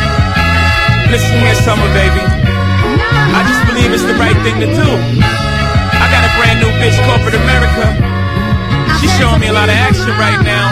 Listen here, summer baby, I just believe it's the right thing to do. I got a brand new bitch, corporate America. She's showing me a lot of action right now.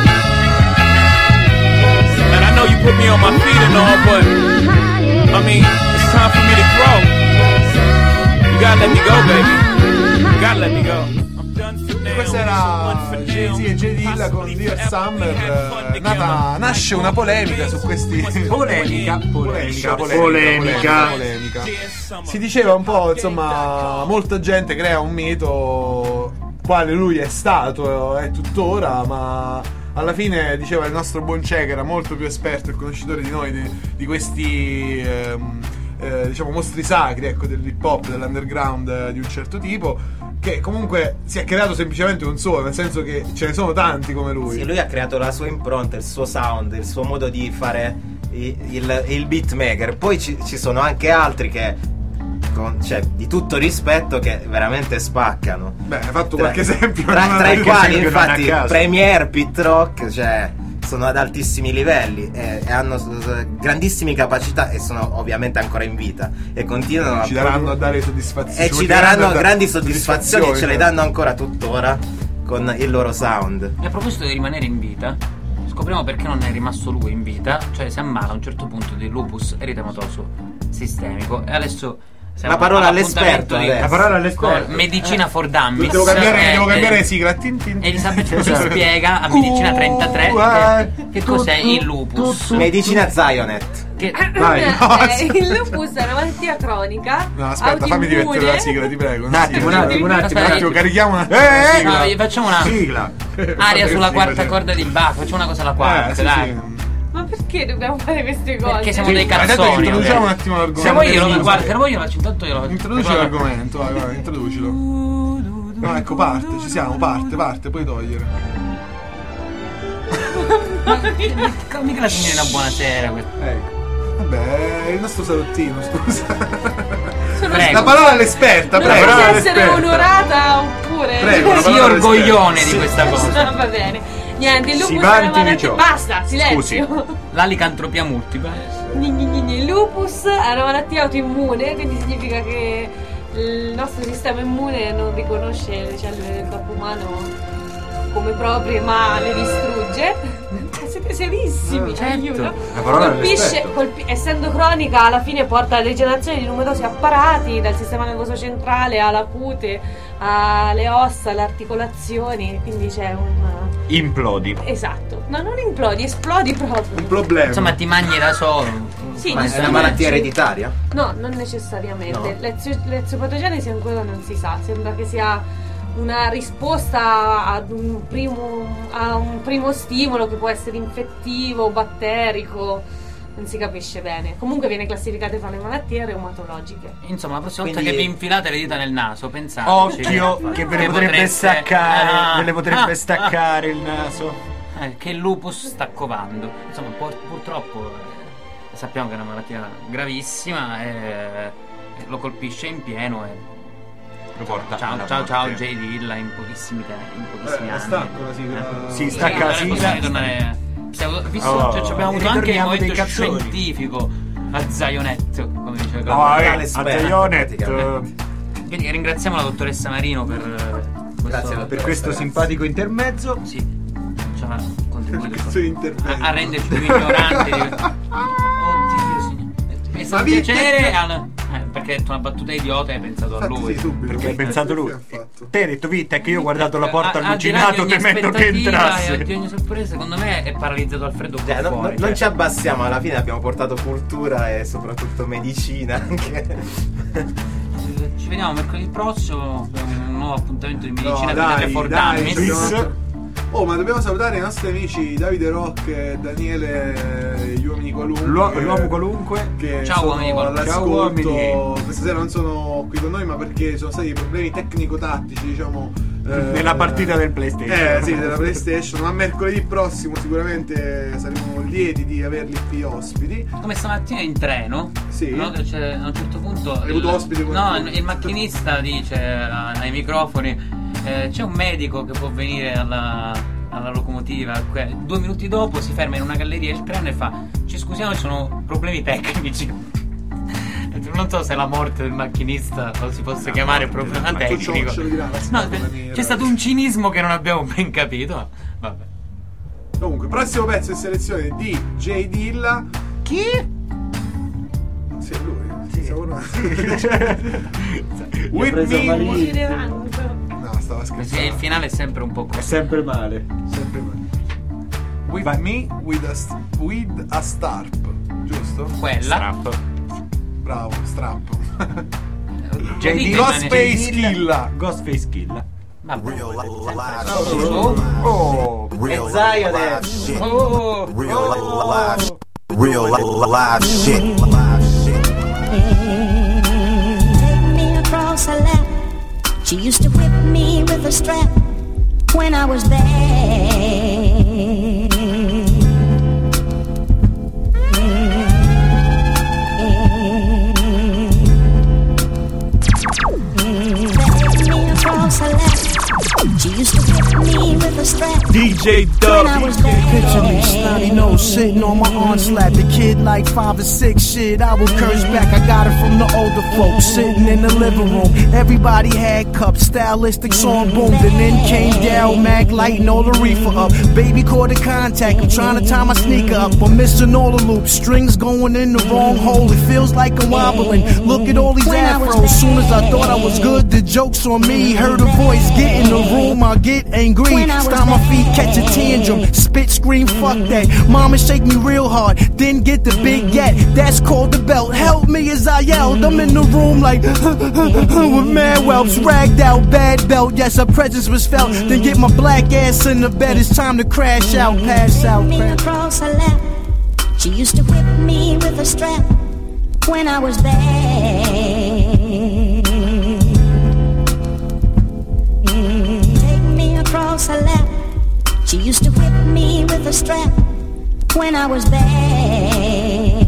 And I know you put me on my feet and all, but I mean, it's time for me to grow. You gotta let me go, baby. You gotta let me go. Questa era Jay-Z e J Dilla con Dear Summer. Eh, nata, nasce una polemica su questi. Polemica, polemica, polemica, polemica. Si diceva un po', insomma, molta gente crea un mito quale lui è stato, è tuttora, ma alla fine diceva il nostro buon Che, che era molto più esperto e conoscitore di noi di, di questi ehm, eh, diciamo mostri sacri, ecco, dell'hip hop, dell'underground eh, di un certo tipo, che comunque si è creato semplicemente un solo, nel senso che ce ne sono tanti come lui. Sì, lui ha creato la sua impronta, il suo sound, il suo modo di fare il, il, il beatmaker. Poi ci, ci sono anche altri che con, cioè, di tutto rispetto, che veramente spaccano. Beh, hai fatto tra, qualche esempio. Tra, tra i quali infatti Premier, Pit Rock, cioè sono ad altissimi livelli e, e hanno grandissime capacità e sono ovviamente ancora in vita e continuano ci a daranno a dare soddisfazioni e ci daranno grandi soddisfazioni e ce le danno ancora tuttora con il loro sound. E a proposito di rimanere in vita, scopriamo perché non è rimasto lui in vita. Cioè si ammala a un certo punto di lupus eritematoso sistemico e adesso la parola all'esperto di, la parola all'esperto Medicina for Dummies. Devo cambiare, eh, devo cambiare eh, sigla. Tin, tin, tin. Elisabeth ci spiega a Medicina trentatré che, che cos'è il lupus. Medicina Zionet. Che, Vai, no, eh, il lupus è una malattia cronica. No, aspetta, fammi divertire la sigla, ti prego. Un attimo, un attimo, un attimo, un attimo. Carichiamo una eh, sigla. No, facciamo una sigla. Aria sulla quarta corda di Bach. Facciamo una cosa alla quarta, eh, sì, dai. sì. Ma perché dobbiamo fare queste cose? Perché siamo Sì, dei adesso cazzoni. introduciamo un attimo l'argomento. Se vuoi io lo guarda, se vuoi io faccio intanto io lo faccio. Introduci l'argomento, vai, vai, introducilo. No, ecco, parte, ci siamo, parte, parte, puoi togliere. Mica la signorina buonasera questa. Ecco. Vabbè, il nostro salottino, scusa. Prego. La parola all'esperta, non prego. posso essere onorata oppure Prego, Sii orgoglione di questa cosa. Va bene. Niente, il lupus Si è una vanti di malattia. ciò. Basta, silenzio. Scusi. La licantropia multipla. Gni, gni, gni, gni. Il lupus è una malattia autoimmune, quindi significa che il nostro sistema immune non riconosce le cellule del corpo umano come proprie, ma le distrugge. Siete serissimi, Certo. aiuto. La parola Colpisce, all'esperto. colpi- essendo cronica, alla fine porta alla degenerazione di numerosi apparati, dal sistema nervoso centrale alla cute, alle ossa, alle articolazioni, quindi c'è un... Implodi. Esatto, no, non implodi, esplodi proprio. Un problema. Insomma, ti mangi da solo. Sì, Ma di è una solito- malattia ereditaria? No, non necessariamente. No. L'ezio- L'eziopatogenesi ancora non si sa, sembra che sia una risposta ad un primo, a un primo stimolo che può essere infettivo, batterico. Non si capisce bene. Comunque viene classificata fra le malattie reumatologiche. Insomma, la prossima Quindi- volta che vi infilate le dita nel naso, pensate. Occhio, che ve le potrebbe staccare, ve le potrebbe ah, staccare il naso. eh, che il lupus sta covando. Insomma, pur- purtroppo eh, sappiamo che è una malattia gravissima e, e lo colpisce in pieno e lo porta ciao alla ciao ciao morte. J. Dilla in pochissimi tempi, in pochissimi Eh, anni. stacco la sigla. Eh, Sì, stacca la non è sigla. possibile tornare- siamo- visto, Oh, cioè, ci abbiamo avuto anche il ritorniamo dei momento cazzoni. scientifico a Zionetto, come dice Oh, Carlo. eh, a Zionet. Quindi ringraziamo la dottoressa Marino per eh, questo, Grazie per questo simpatico intermezzo. Sì, ci ha contribuito Questo intervento. a, a renderci più ignoranti. di- Oddio, signore. È stato un vi- piacere al- eh, perché hai detto una battuta idiota e hai pensato a lui. Perché hai pensato lui. Te hai detto Vitta che io ho guardato la porta A- al di là di allucinato ogni temendo che aspettativa entrasse. e di ogni sorpresa, secondo me è paralizzato Alfredo qua Cioè, no- fuori. no- non cioè. ci abbassiamo, alla fine abbiamo portato cultura e soprattutto medicina anche. Ci vediamo mercoledì prossimo per un nuovo appuntamento di medicina No, con dai, le For dai, Dummies. dobbiamo- Oh, ma dobbiamo salutare i nostri amici Davide Rock e Daniele, gli uomini qualunque. L'uo- che- l'uomo qualunque. Che Ciao, sono uomini qualunque. Ciao, all'ascolto. uomini. Questa sera non sono qui con noi, ma perché sono stati problemi tecnico-tattici, diciamo. eh, Nella partita del PlayStation. Eh, sì, della PlayStation. Ma mercoledì prossimo sicuramente saremo lieti di averli qui ospiti. Come stamattina in treno, Sì. no? Che c'è- a un certo punto Hai avuto il- ospiti con no, tu? il macchinista dice a- ai microfoni eh, c'è un medico che può venire alla, alla locomotiva. Que- due minuti dopo si ferma in una galleria il treno e fa ci scusiamo, ci sono problemi tecnici. Non so se la morte del macchinista lo si possa No, chiamare no, problema ma tu ce lo- tecnico. ce lo dirà la No, scatola beh, nera. c'è stato un cinismo che non abbiamo ben capito. Vabbè. Comunque, prossimo pezzo in selezione di J. Dilla. Chi? Sì, è lui. Sì. With With preso me. malissimo. No, stava Sì, scherzando. il finale è sempre un po' È così. sempre male. Sempre male. With me with a, st- with a starp, giusto? Quella. Strap. Bravo, strap. J D Ghostface Killa. Ghostface Killa. Real li- live Oh, shit. oh. Real E Zion live è- shit. Oh, Real li- live shit. Real li- live shit. Live shit. Take me across her lap. She used to whip me with a strap when I was there. Take me across her lap. She used to whip me with a strap D J when I was there. Picture me, snotty nose, sitting on my arm slap. The kid like five or six, shit, I will curse back. I got it from the older folks, sitting in the living room. Everybody had cups, stylistic song boomed. And then came down, Mac lighting all the reefer up. Baby caught the contact, I'm trying to tie my sneaker up. I'm missing all the loops, strings going in the wrong hole. It feels like I'm wobbling. Look at all these afros. Soon as I thought I was good, the joke's on me. Heard a voice, get in the room, I get angry. Stomp my feet, catch a tantrum. Spit, scream, fuck that. Mama shake me real hard, then get the big get. That's called the belt. Help me as I yelled. I'm in the room like with mad whelps, ragged out, bad belt. Yes, her presence was felt. Then get my black ass in the bed. It's time to crash out, pass out. Me across her lap. She used to whip me with a strap when I was there. Take me across her lap. She used to whip me with a strap when I was there.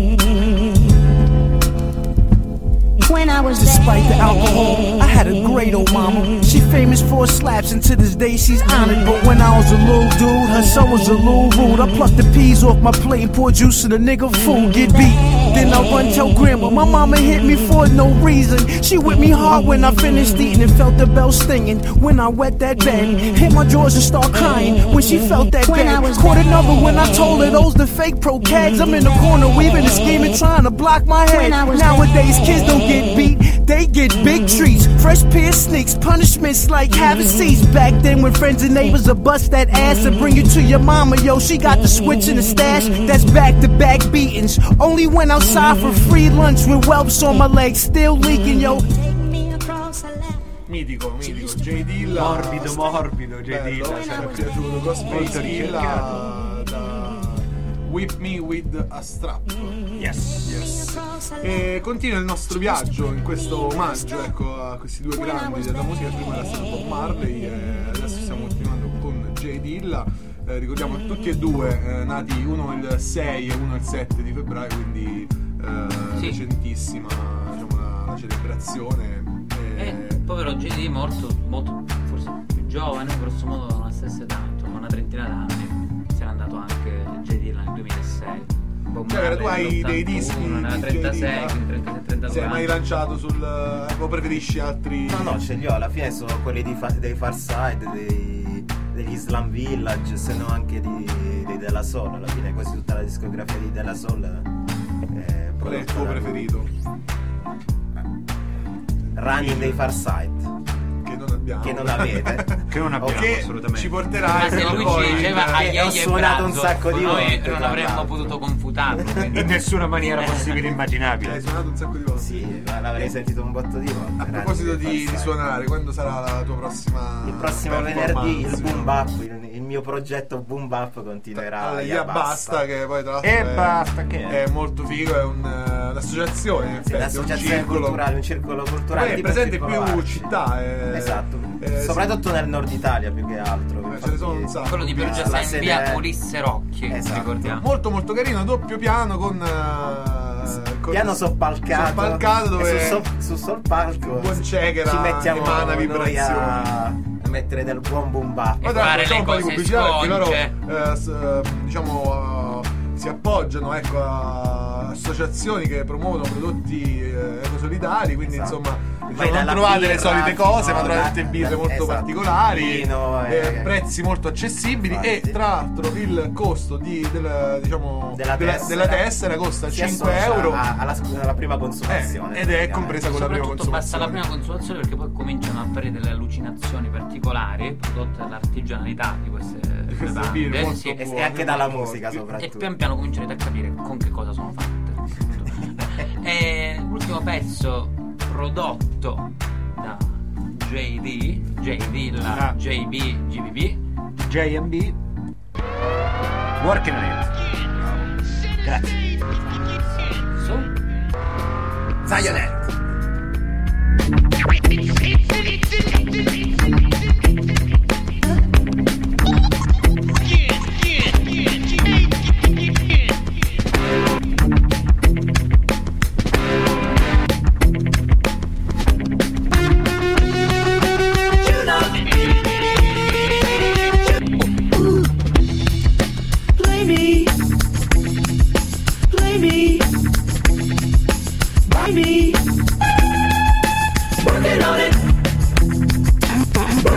When I was Despite the there. alcohol, I had a great old mama. She famous for her slaps, and to this day she's honored. But when I was a little dude, her son was a little rude. I plucked the peas off my plate and poured juice in the nigga food. Get beat, then I run tell grandma my mama hit me for no reason. She whipped me hard when I finished eating and felt the bell stinging. When I wet that bed, hit my drawers and start crying. When she felt that When I bed, was caught another when I told her those the fake pro cads. I'm in the corner weaving and scheming, trying to block my head. When I was Nowadays kids don't get beat, they get big treats. Fresh pair of sneaks, punishments like having seats. Back then when friends and neighbors would bust that ass and bring you to your mama, yo, she got the switch in the stash. That's back to back beatings. Only went outside for free lunch with whelps on my legs still leaking, yo. Take me across her lap. mitico, mitico J Dilla. Morbido, morbido, J Bello, Dilla. ci è piaciuto Ghostface Dilla da Whip Me With A Strap. Yes. Yes. E continua il nostro viaggio in questo omaggio, ecco, a questi due grandi della musica. Prima era stato Bob Marley e adesso stiamo continuando con J Dilla. Eh, ricordiamo tutti e due eh, nati, uno il sei e uno il sette di febbraio, quindi eh, Sì. recentissima, diciamo, la, la celebrazione. E il povero J D molto, molto forse più giovane, grosso modo alla stessa età, insomma una trentina d'anni. Si era andato anche J D nel duemilasei. Bob Cioè, tu Marley hai dei nell'ottantuno, dischi nella di trentasei, J D, quindi trentasei trentadue sei mai anni. lanciato sul... eh, o preferisci altri... No, no, ce li ho, alla fine sono quelli di fa- dei Farside, dei, degli Slam Village, se no anche di, dei Della Soul, alla fine quasi tutta la discografia di Della Soul è Qual è il prodotta tuo da lui. preferito? Running dei Farside, Che non abbiamo. che non avete. Che non abbiamo Che assolutamente. ci porterà Ma se prima o lui poi ci diceva in- a Eh, ho Yeye e suonato un Brazzo, sacco di noi volte, non tra avremmo l'altro. potuto confutarlo. quindi- In nessuna maniera possibile e immaginabile. Hai suonato un sacco di volte. Sì, l'avrei sentito un botto di volte. A Running proposito dei di, di Farside. suonare, quando sarà la tua prossima Il prossimo performance, venerdì il diciamo? Boom Bap, il, il mio progetto Boom Bap continuerà. Alla a Ia Basta, che poi tra l'altro E è, basta, che è? è molto figo, è un, eh, un'associazione, in Sì, effetti, è un l'associazione circolo culturale, un circolo culturale. Poi è di presente Circolo più Arci. città, eh, Esatto, eh, soprattutto nel nord Italia più che altro. Eh, ce ne sono un sacco. Quello di Perugia La sta in sede- via Ulisse Rocchi, Esatto. ricordiamo. molto molto carino, doppio piano con, eh, con Piano soppalcato, soppalcato dove e su, so- su sul palco un buon checker ci mettiamo emana noi vibrazioni. a, a mettere del buon boom bap. Poi tra fare l'altro le facciamo un po' di cose pubblicità perché loro sconce. eh, s- eh, diciamo eh, si appoggiano, ecco, a associazioni che promuovono prodotti eh, ecosolidari, quindi Esatto. insomma Vai diciamo, non dalla trovate le birra solite cose, fino ma trovate alla- birre molto esatto, particolari, vino, eh, eh, prezzi molto accessibili infatti. e tra l'altro il costo di, del, diciamo, Della tessera. della tessera costa Si cinque associa euro a- alla, alla prima consumazione eh, ed è compresa con la prima Soprattutto basta la consumazione. prima consumazione perché poi cominciano a apparire delle allucinazioni particolari prodotte dall'artigianalità di queste queste bevande, birre molto sì. e, buone, e anche dalla molto musica forti. E soprattutto. pian piano comincerete a capire con che cosa sono fatte. E l'ultimo pezzo prodotto da J D, J D, la Ah. J B, G B B. J M B. Working on it. Grazie. Su. Zionet. Play me, play me, buy me, working on it,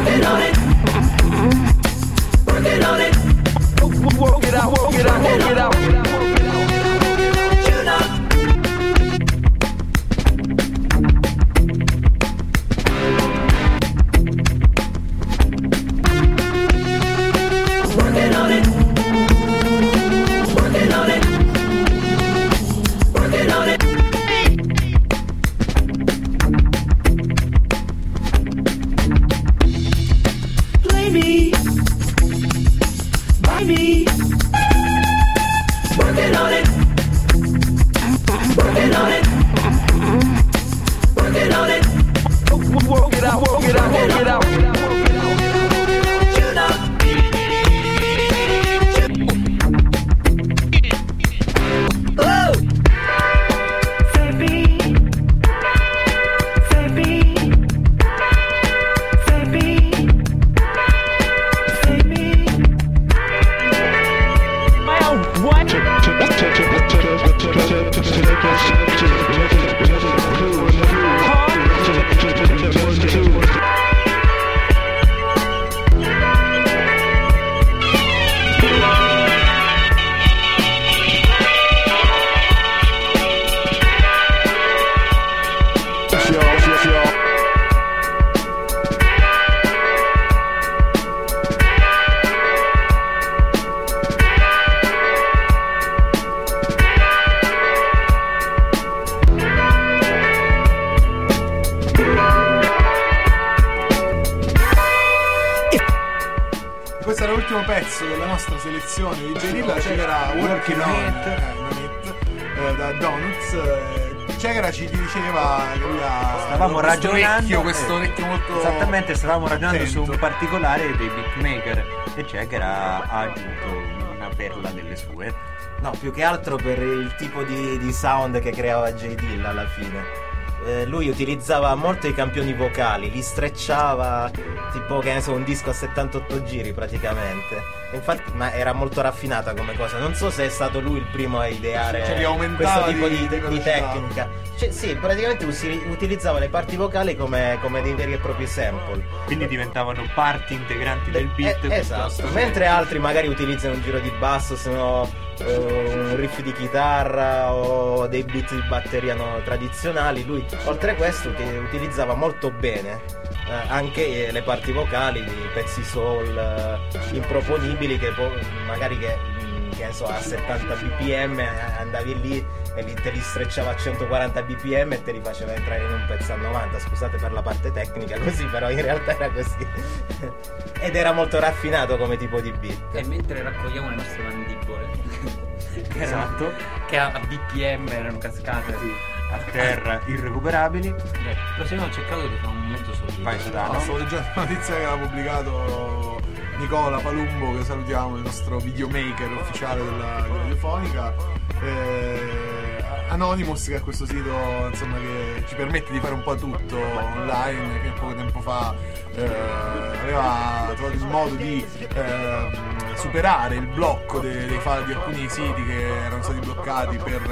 Questo era l'ultimo pezzo della nostra selezione di J Dilla. C'era Working On It, eh, on it eh, da Donuts. Eh, Cegara ci diceva che lui ha stavamo questo ragionando orecchio, questo eh, orecchio molto esattamente, stavamo ragionando attento. su un particolare dei beatmaker e Cegara ha aggiunto una perla delle sue. No, più che altro per il tipo di, di sound che creava J Dilla alla fine. Eh, lui utilizzava molto i campioni vocali, li strecciava tipo, che ne so, un disco a settantotto giri praticamente. Infatti, ma era molto raffinata come cosa. Non so se è stato lui il primo a ideare Cioè, li aumentava questo tipo di- di, di di velocità. tecnica. Cioè, sì, praticamente usi- utilizzava le parti vocali come, come dei veri e propri sample. Quindi diventavano parti integranti del beat. Eh, esatto. Mentre altri magari utilizzano un giro di basso, se no eh, un riff di chitarra o dei beat di batteria no, tradizionali, lui oltre a questo uti- utilizzava molto bene eh, anche eh, le parti vocali di pezzi soul eh, improponibili che poi magari che, mh, che ne so, a settanta bpm eh, andavi lì e li, te li strecciava a centoquaranta bpm e te li faceva entrare in un pezzo a novanta. Scusate per la parte tecnica così, però in realtà era così. Ed era molto raffinato come tipo di beat. E mentre raccogliamo le nostre mandibole che Esatto. erano- che a B P M erano cascate a terra irrecuperabili. Eh, proseguiamo a cercare che fa un mezzo solito. Vai, Sodano. No, stavo leggendo una notizia che aveva pubblicato Nicola Palumbo, che salutiamo, il nostro videomaker ufficiale della, della radiofonica. Eh, Anonymous, che è questo sito insomma che ci permette di fare un po' tutto online, che poco tempo fa eh, aveva trovato il modo di eh, superare il blocco de- dei file di alcuni siti che erano stati bloccati per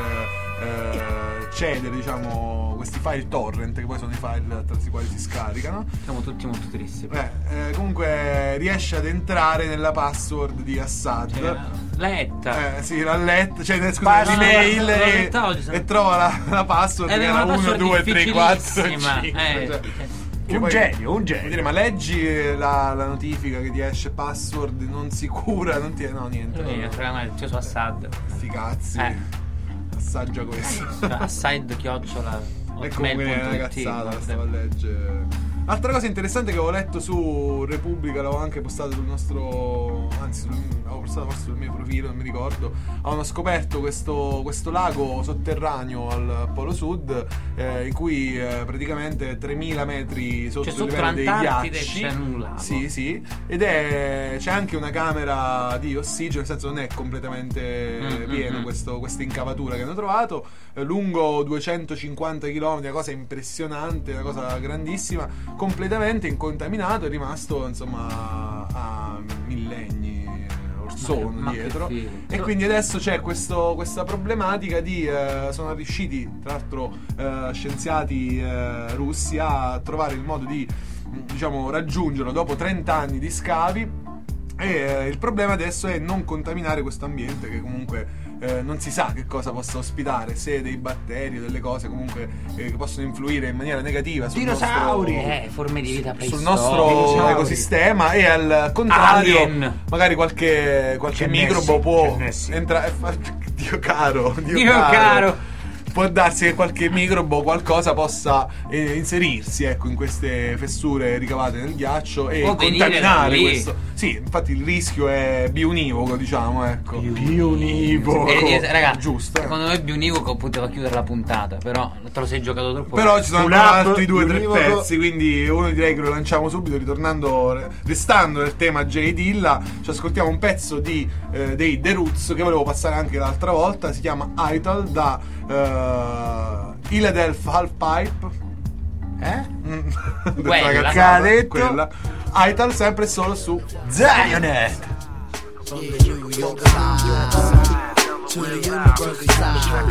eh, cedere, diciamo, questi file torrent, che poi sono i file attraverso i quali si scaricano. Siamo tutti molto tristi. Beh, eh, comunque riesce ad entrare nella password di Assad. Cioè, letta. Eh, sì, l'ha letta, cioè scusa, Password, l'email l'ho e, letta oggi, se no- e trova la, la password Eh, che aveva era una uno, password due, tre, quattro, difficilissima, cinque. eh. Cioè, che Un poi- genio, un genio. Vuol dire, ma leggi la, la notifica che ti esce password non sicura, non ti no niente. Lui no, è fregato, cioè su Assad. Sti cazzi. Eh. Assaggia questo. Assad chiocciola. E comunque è una cazzata, la stavo a leggere. Altra cosa interessante che avevo letto su Repubblica, l'avevo anche postato sul nostro, anzi sul, avevo postato forse sul mio profilo, non mi ricordo. Avevano scoperto questo, questo lago sotterraneo al Polo Sud, eh, in cui eh, praticamente tremila metri sotto Cioè, il sotto livello dei l'Antartide ghiacci. c'è un lago. Sì, sì. Ed è c'è anche una camera di ossigeno, nel senso non è completamente Mm, pieno mm, questo, questa incavatura che hanno trovato, eh, lungo duecentocinquanta chilometri, una cosa impressionante, una cosa grandissima, completamente incontaminato, è rimasto insomma a millenni or sono Ma- ma che dietro. figo. E quindi adesso c'è questo, questa problematica di eh, sono riusciti tra l'altro eh, scienziati eh, russi a trovare il modo di, diciamo, raggiungerlo dopo trenta anni di scavi. E eh, il problema adesso è non contaminare questo ambiente, che comunque eh, non si sa che cosa possa ospitare, se dei batteri o delle cose comunque eh, che possono influire in maniera negativa sul Dinosauri! nostro, Eh, forme di vita sul preistorica. nostro Dinosauri. ecosistema, e al contrario Alien. magari qualche, qualche C'è microbo Nessie, può c'è Nessie. entrare. Dio caro, Dio, Dio caro. Può darsi che qualche microbo o qualcosa possa eh, inserirsi, ecco, in queste fessure ricavate nel ghiaccio e Può venire contaminare da lì. questo. Sì, infatti il rischio è bionivoco, diciamo, ecco. Bionivoco. Eh, eh, raga, giusto. eh. secondo me bionivoco poteva chiudere la puntata, però te lo sei giocato troppo. Però bene. ci sono Un ancora app altri due o tre bionivoco. pezzi, quindi uno direi che lo lanciamo subito, ritornando, restando nel tema J Dilla. Ci ascoltiamo un pezzo di, eh, dei The Roots che volevo passare anche l'altra volta, si chiama Idol, da eh, Philadelphia Half Pipe. Eh? Mm. Quella. Ragazza, Che ha detto? quella. Idol sempre e solo su Zionet. From the New York side to the universe side.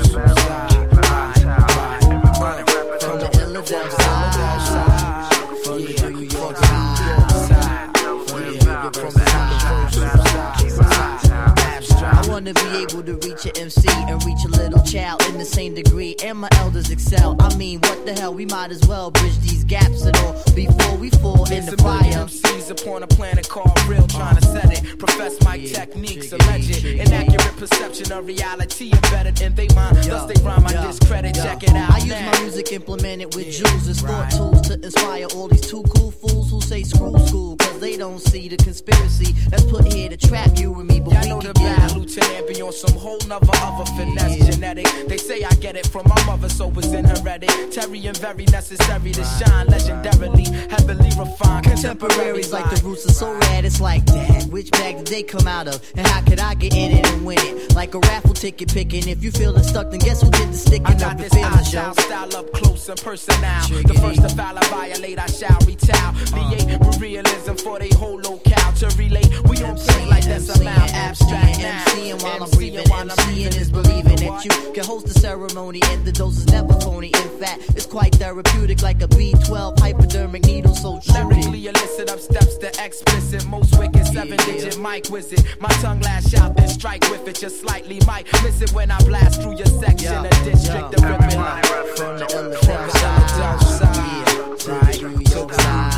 From the Philadelphia side, from the New York side, from the universal side. I wanna be able to reach an M C and reach a little little child in the same degree, and my elders excel. I mean, what the hell, we might as well bridge these gaps and all before we fall in the fire. M Cs upon a planet called real, trying to set it. Profess my Yeah, techniques, trigger, alleged trigger, inaccurate perception of reality embedded in they mind. Thus they rhyme, I discredit. Check it out I use now. my music implemented with jewels as thought tools to inspire all these too cool fools who say screw school, cause they don't see the conspiracy that's put here to trap you and me, but Y'all we know can the get bad it. lieutenant be on some whole nother other finesse genetic. They say I get it from my mother, so it's inhereditary and very necessary to shine legendarily, heavily refined. Contemporaries like the roots are so rad, it's like, dad, which bag did they come out of? And how could I get in it and win it? Like a raffle ticket picking. If you feeling stuck, then guess who did the sticking I up got the this feeling, style, Joe? style up close and personal. The first to foul, I violate, I shall retaliate with realism for they whole locale to relate. We don't play like that's a mouth abstract now. MCing while I'm breathing, MCing is believing that you can host the ceremony and the dose is never phony. In fact, it's quite therapeutic, like a B twelve hypodermic needle, so true. Lyrically illicit up steps to explicit, most wicked seven digit mic wizard. My tongue lash out, then strike with it just slightly. Might miss it when I blast through your section of district. The ripping line from the from the Philadelphia side, right to the New York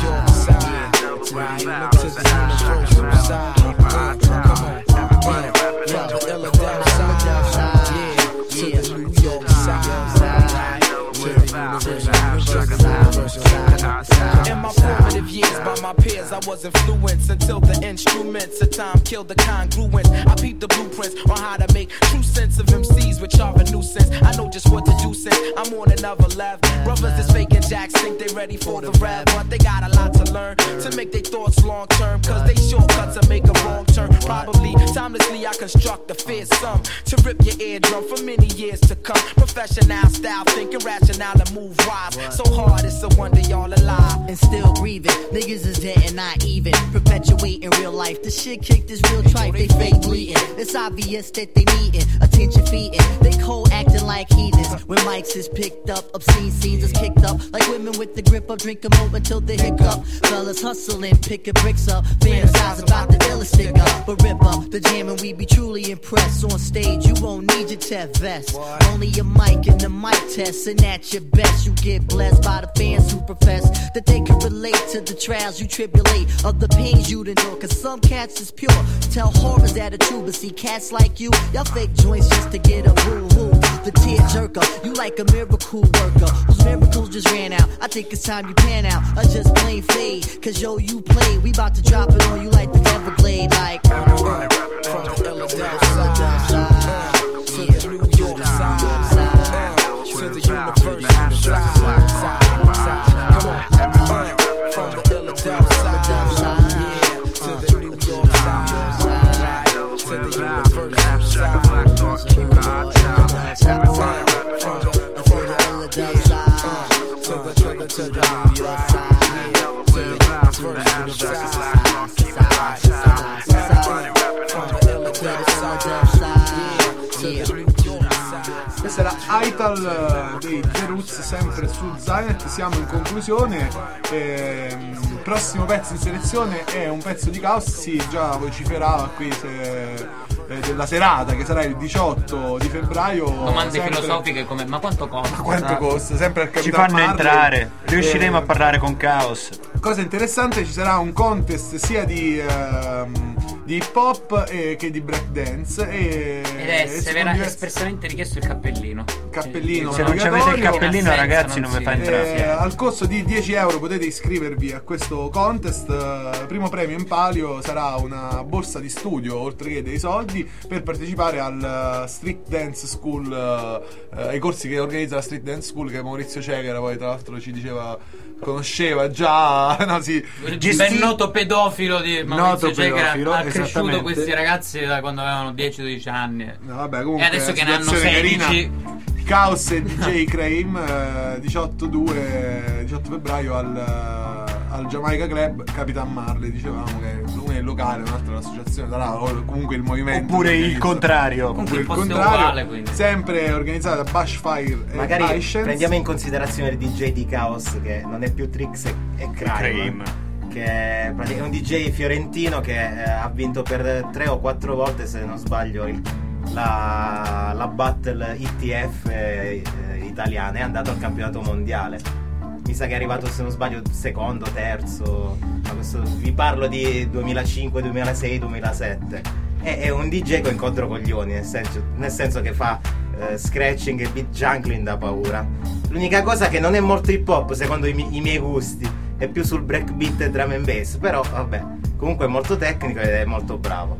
side, right to the universal side. Come on, from the Philadelphia side, yeah, to the New York side, right to the universal side. In my formative years, by my peers, I was influenced until the instruments of time killed the congruence. I peeped the blueprints on how to make true sense of M Cs, which are a nuisance. I know just what to do since I'm on another level. Brothers is faking jacks think they ready for the rev, but they got a lot to learn to make their thoughts long term. Cause they shortcuts to make a wrong turn. Probably timelessly I construct a fearsome to rip your eardrum for many years to come. Professional style, thinking rational and move wise. So hard it's a wonder y'all alive and still breathing. Niggas is dead and not even perpetuating real life. The shit kicked is real tripe, they fake bleeding. It's obvious that they needin' attention feeding. They cold acting like heathens. When mics is picked up, obscene scenes is kicked up. Like women with the grip up, drink them over till they hiccup. Fellas hustling, picking bricks up. Fantasize about the illest stick up. But rip up the jam and we be truly impressed. On stage, you won't need your tech vest. Only your mic and the mic test. And at your best, you get blessed by the fans who profess that they can relate to the trials you tribulate of the pains you'd endure. Cause some cats is pure. Tell horrors that are true, but see cats like you, y'all fake joints just to get a boo-hoo. The tear jerker, you like a miracle worker whose miracles just ran out. I think it's time you pan out. I just plain fade, cause yo, you play. We about to drop it on you like the Everglade. Like uh, from the Philadelphia side to the New York side, uh, to the universal side. Come on, from the Philadelphia side, yeah, to the New York side, to the universal side. From the Philadelphia side to the to the to the New York side, to the universal side. Questa era Ital dei The Roots, sempre su Zaynet. Siamo in conclusione. Ehm, prossimo pezzo in selezione è un pezzo di Caos. Sì, già vociferava qui se, eh, della serata che sarà il diciotto di febbraio. Domande sempre, filosofiche come ma quanto costa? Ma quanto costa? Sempre al Ci Capitan fanno Marley. entrare, riusciremo Eh, a parlare con Caos. Cosa interessante, ci sarà un contest sia di, ehm, di hip hop eh, che di break dance e, Ed è e si severa, conviene- espressamente richiesto il cappellino. Cappellino Se non ci avete il cappellino, ragazzi, non vi fa entrare. Eh, al costo di dieci euro potete iscrivervi a questo contest. Eh, primo premio in palio sarà una borsa di studio oltre che dei soldi per partecipare al eh, Street Dance School, eh, ai corsi che organizza la Street Dance School, che Maurizio Cegara poi tra l'altro ci diceva conosceva già. No, sì, Il Gisti- ben noto pedofilo di Maurizio Noto Cegara pedofilo, ha cresciuto esattamente. questi ragazzi da quando avevano dieci dodici anni. No, vabbè, comunque, e adesso che ne hanno situazione sedici carina. Caos e D J Crame, eh, diciotto due diciotto febbraio al, eh, al Jamaica Club Capitan Marley. Dicevamo che uno è il locale, un altro è l'associazione, sarà o comunque il movimento. Oppure il contrario. Oppure il il posto è contrario. uguale, quindi. Sempre organizzata da Bushfire e Magari Patience. prendiamo in considerazione il D J di Chaos, che non è più Trix e, e Crime, Crime. che è praticamente un D J fiorentino che eh, ha vinto per tre o quattro volte, se non sbaglio, il la, la battle I T F eh, italiana, è andato al campionato mondiale. Mi sa che è arrivato, se non sbaglio, secondo, terzo. Ma questo, vi parlo di duemilacinque, duemilasei, duemilasette. È, è un D J con incontro coglioni, nel senso, nel senso che fa eh, scratching e beat juggling da paura. L'unica cosa che non è molto hip hop secondo i, mi- i miei gusti, è più sul breakbeat e drum and bass, però vabbè, comunque è molto tecnico ed è molto bravo.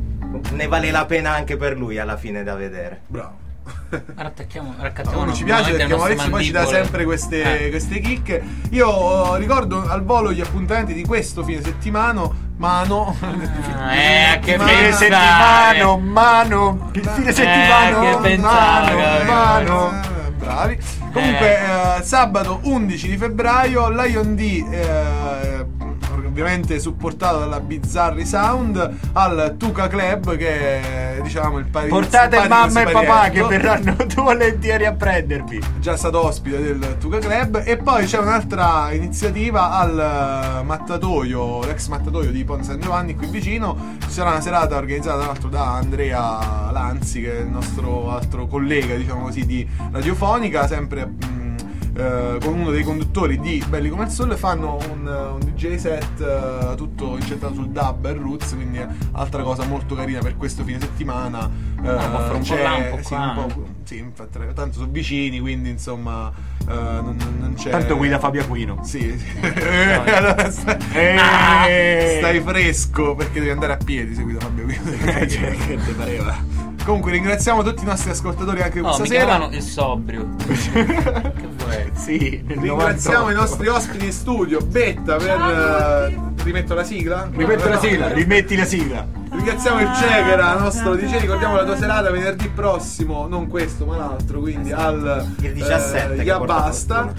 Ne vale la pena anche per lui alla fine da vedere. Bravo. Rattacchiamo, raccattiamo. No, ci piace perché Maurizio poi ci dà sempre queste, eh. queste chicche. Io uh, ricordo al volo gli appuntamenti di questo fine settimana. Mano, ah, eh, che fine settimana, mano, il fine settimana, eh, che pensare, mano, mano. Bravi. Comunque, eh. Uh, sabato undici di febbraio, Lion D. Eh, ovviamente supportato dalla Bizzarri Sound al Tuca Club, che è, diciamo, il paese. Portate mamma e papà che verranno volentieri a prendervi. Già stato ospite del Tuca Club. E poi c'è un'altra iniziativa al mattatoio, l'ex mattatoio di Ponte San Giovanni qui vicino. Ci sarà una serata organizzata tra l'altro da Andrea Lanzi, che è il nostro altro collega, diciamo così, di radiofonica, sempre mh, Uh, con uno dei conduttori di Belli come il Sole. Fanno un, un D J set uh, tutto incentrato sul dub e roots, quindi è altra cosa molto carina per questo fine settimana. Uh, ah, c'è, un po' sì, un po', sì, infatti, tanto sono vicini, quindi insomma uh, non, non c'è. Tanto guida Fabio Aquino. Sì, sì. Allora, stai, ah, stai fresco perché devi andare a piedi se guida Fabio Aquino. Cioè, che ti pareva? Comunque ringraziamo tutti i nostri ascoltatori anche no, questa mi sera. Chiamano il sobrio. Che vuoi? Sì, nel ringraziamo novantotto i nostri ospiti in studio. Betta per uh, rimetto la sigla? Rimetto la sigla, rimetti la sigla. Ringraziamo il Cegera, nostro D J. Ricordiamo la tua serata venerdì prossimo, non questo ma l'altro, quindi al il diciassette eh, Basta.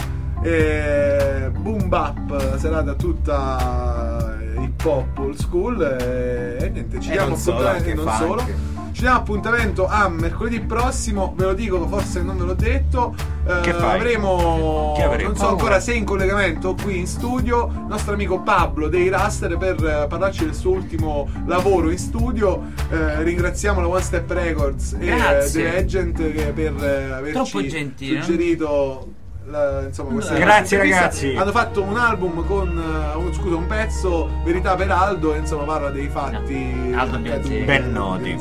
E Boom Bap, serata tutta hip hop old school. E, e niente, ci e diamo appuntamento, non solo. Anche. Ci diamo appuntamento a mercoledì prossimo, ve lo dico, forse non ve l'ho detto. Che eh, fai? avremo, Che avremo? non so ancora se in collegamento qui in studio, il nostro amico Pablo dei Raster per eh, parlarci del suo ultimo lavoro in studio. Eh, ringraziamo la One Step Records e eh, The Agent che per eh, averci suggerito. La, insomma, questa grazie questa ragazzi. Hanno fatto un album con uh, un, scusa, un pezzo Verità per Aldo, e insomma parla dei fatti no. Aldo Bianzini, ben noti.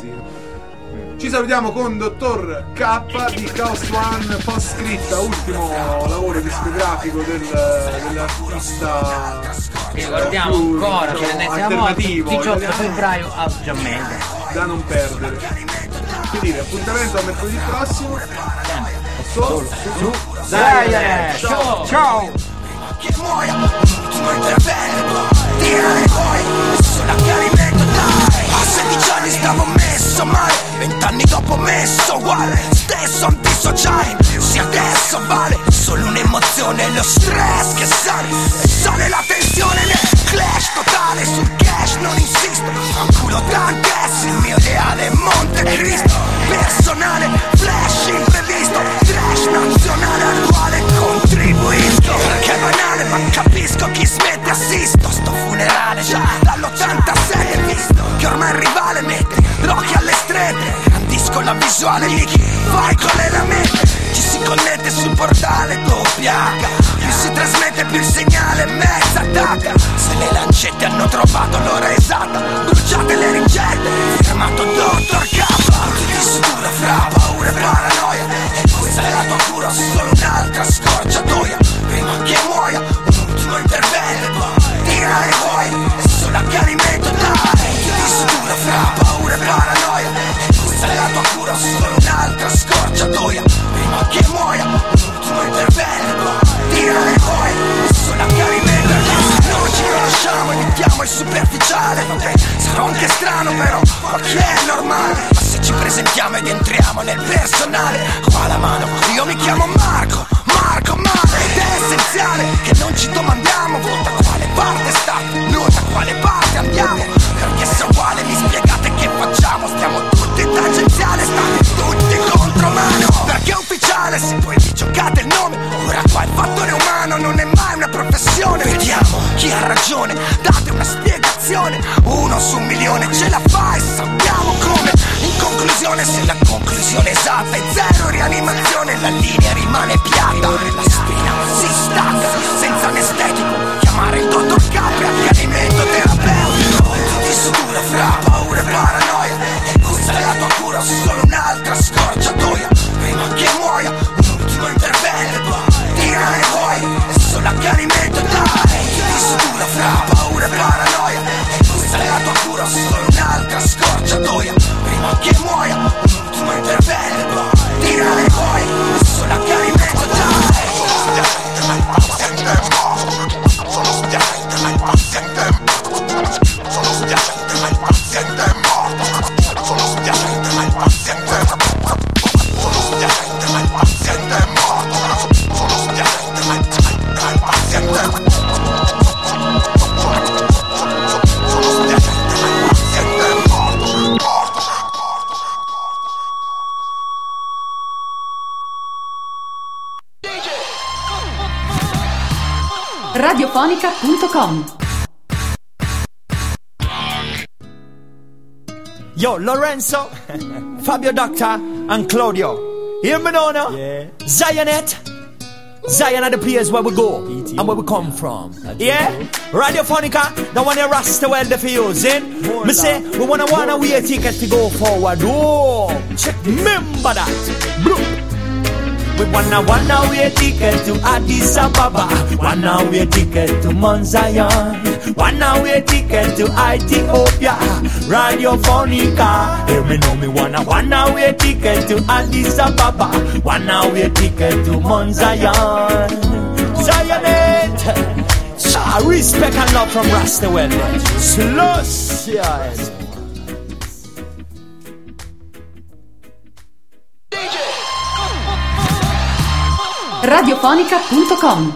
Ci salutiamo con Dottor K di Chaos One, post scritta, ultimo lavoro discografico del, dell'artista che guardiamo ancora, diciamo, siamo alternativo, diciotto febbraio a Giammega, da non perdere. Che dire, appuntamento a mercoledì prossimo. Solo su Dai, ciao. Ciao. Che muoia, un ultimo intervento. Direi poi, solo accanimento dai. A sedici anni stavo messo male, vent'anni dopo messo uguale. Stesso antisociale, se adesso vale solo un'emozione, lo stress che sale. E sale la tensione nel clash totale. Sul cash non insisto, fanculo Dantes, il mio ideale Monte Cristo. Personale, flash imprevisto, trash nazionale al quale contribuisco. Perché è banale ma capisco chi smette, assisto sto funerale già dall'ottantasei visto che ormai il rivale mette l'occhio alle strette. Grandisco la visuale di chi vai con le lamette. Ci si connette sul portale doppia H, più si trasmette più il segnale mezza attacca. Se le lancette hanno trovato l'ora esatta, bruciate le ricette, firmato Dottor K. Ti sutura fra paura e paranoia, e questa è la tua cura, solo un'altra scorciatoia. Prima che muoia, un ultimo intervento. Direi poi, è solo accanimento dai. Ti sutura fra paura e paranoia, e questa è la tua cura, solo un'altra scorciatoia. Prima che muoia, un ultimo intervento. Direi poi, è solo accanimento dai. Non ci conosciamo, evitiamo il superficiale. Vabbè, sarò anche strano però, ma che è normale. Ma se ci presentiamo ed entriamo nel personale, qua la mano, io mi chiamo Marco, Marco Mare. Ed è essenziale che non ci domandiamo vota quale parte sta, nota quale parte andiamo. Perché se è uguale mi spiegate che facciamo. Stiamo tutti tangenziale, state tutti contro mano. Perché è ufficiale se poi vi giocate il nome. Ora qua il fattore umano non è mai una professione. Vediamo chi ha ragione, date una spiegazione. Uno su un milione ce la fa e sappiamo come. In conclusione conclusione, se la conclusione esatta è zero rianimazione, la linea rimane piatta, la spina si stacca senza anestetico, chiamare il dottor Capri, accanimento terapeutico, ti sutura fra paura e paranoia, e questa è la tua cura o solo un'altra scorciatoia, prima che muoia un ultimo intervento, tira e vuoi, è solo accanimento, dai, ti sutura fra paura e paranoia, e questa è la tua cura o solo un'altra scorciatoia, prima che muoia un ultimo intervento, tira e vuoi, è solo accanimento, dai. Sono spiacente ma il paziente Sono spiacente ma il paziente Sono spiacente ma il paziente Sono spiacente ma il paziente Sono spiacente ma il paziente Sono spiacente ma il paziente radiofonica punto com. Yo, Lorenzo, Fabio Doctor, and Claudio. Hear me now, no? Yeah. Zionette. Zion are the place where we go and where we come from. Yeah? Radiofonica, the one you rasta well there for using. Me say, we wanna wanna wear tickets to go forward. Oh, check, remember that. Blue. We wanna wanna wear ticket to Addis Ababa, wanna wear ticket to Mount Zion, wanna wear ticket to Ethiopia, Radiofonica. Hear me know me wanna wanna wear ticket to Addis Ababa, wanna wear ticket to Mount Zion. Zionette, ah, respect and love from Rastawell. Slush, yes. radiofonica punto com.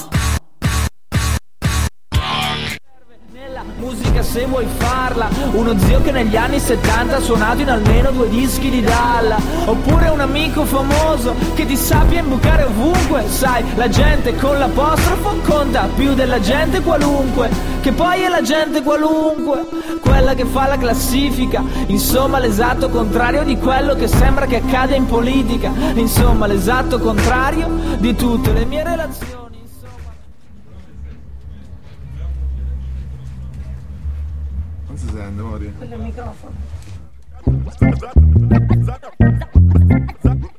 Musica se vuoi farla, uno zio che negli anni settanta ha suonato in almeno due dischi di Dalla, oppure un amico famoso che ti sappia imbucare ovunque, sai, la gente con l'apostrofo conta più della gente qualunque, che poi è la gente qualunque, quella che fa la classifica, insomma l'esatto contrario di quello che sembra che accada in politica, insomma l'esatto contrario di tutte le mie relazioni. Non si sente, Mori. Quello è il microfono.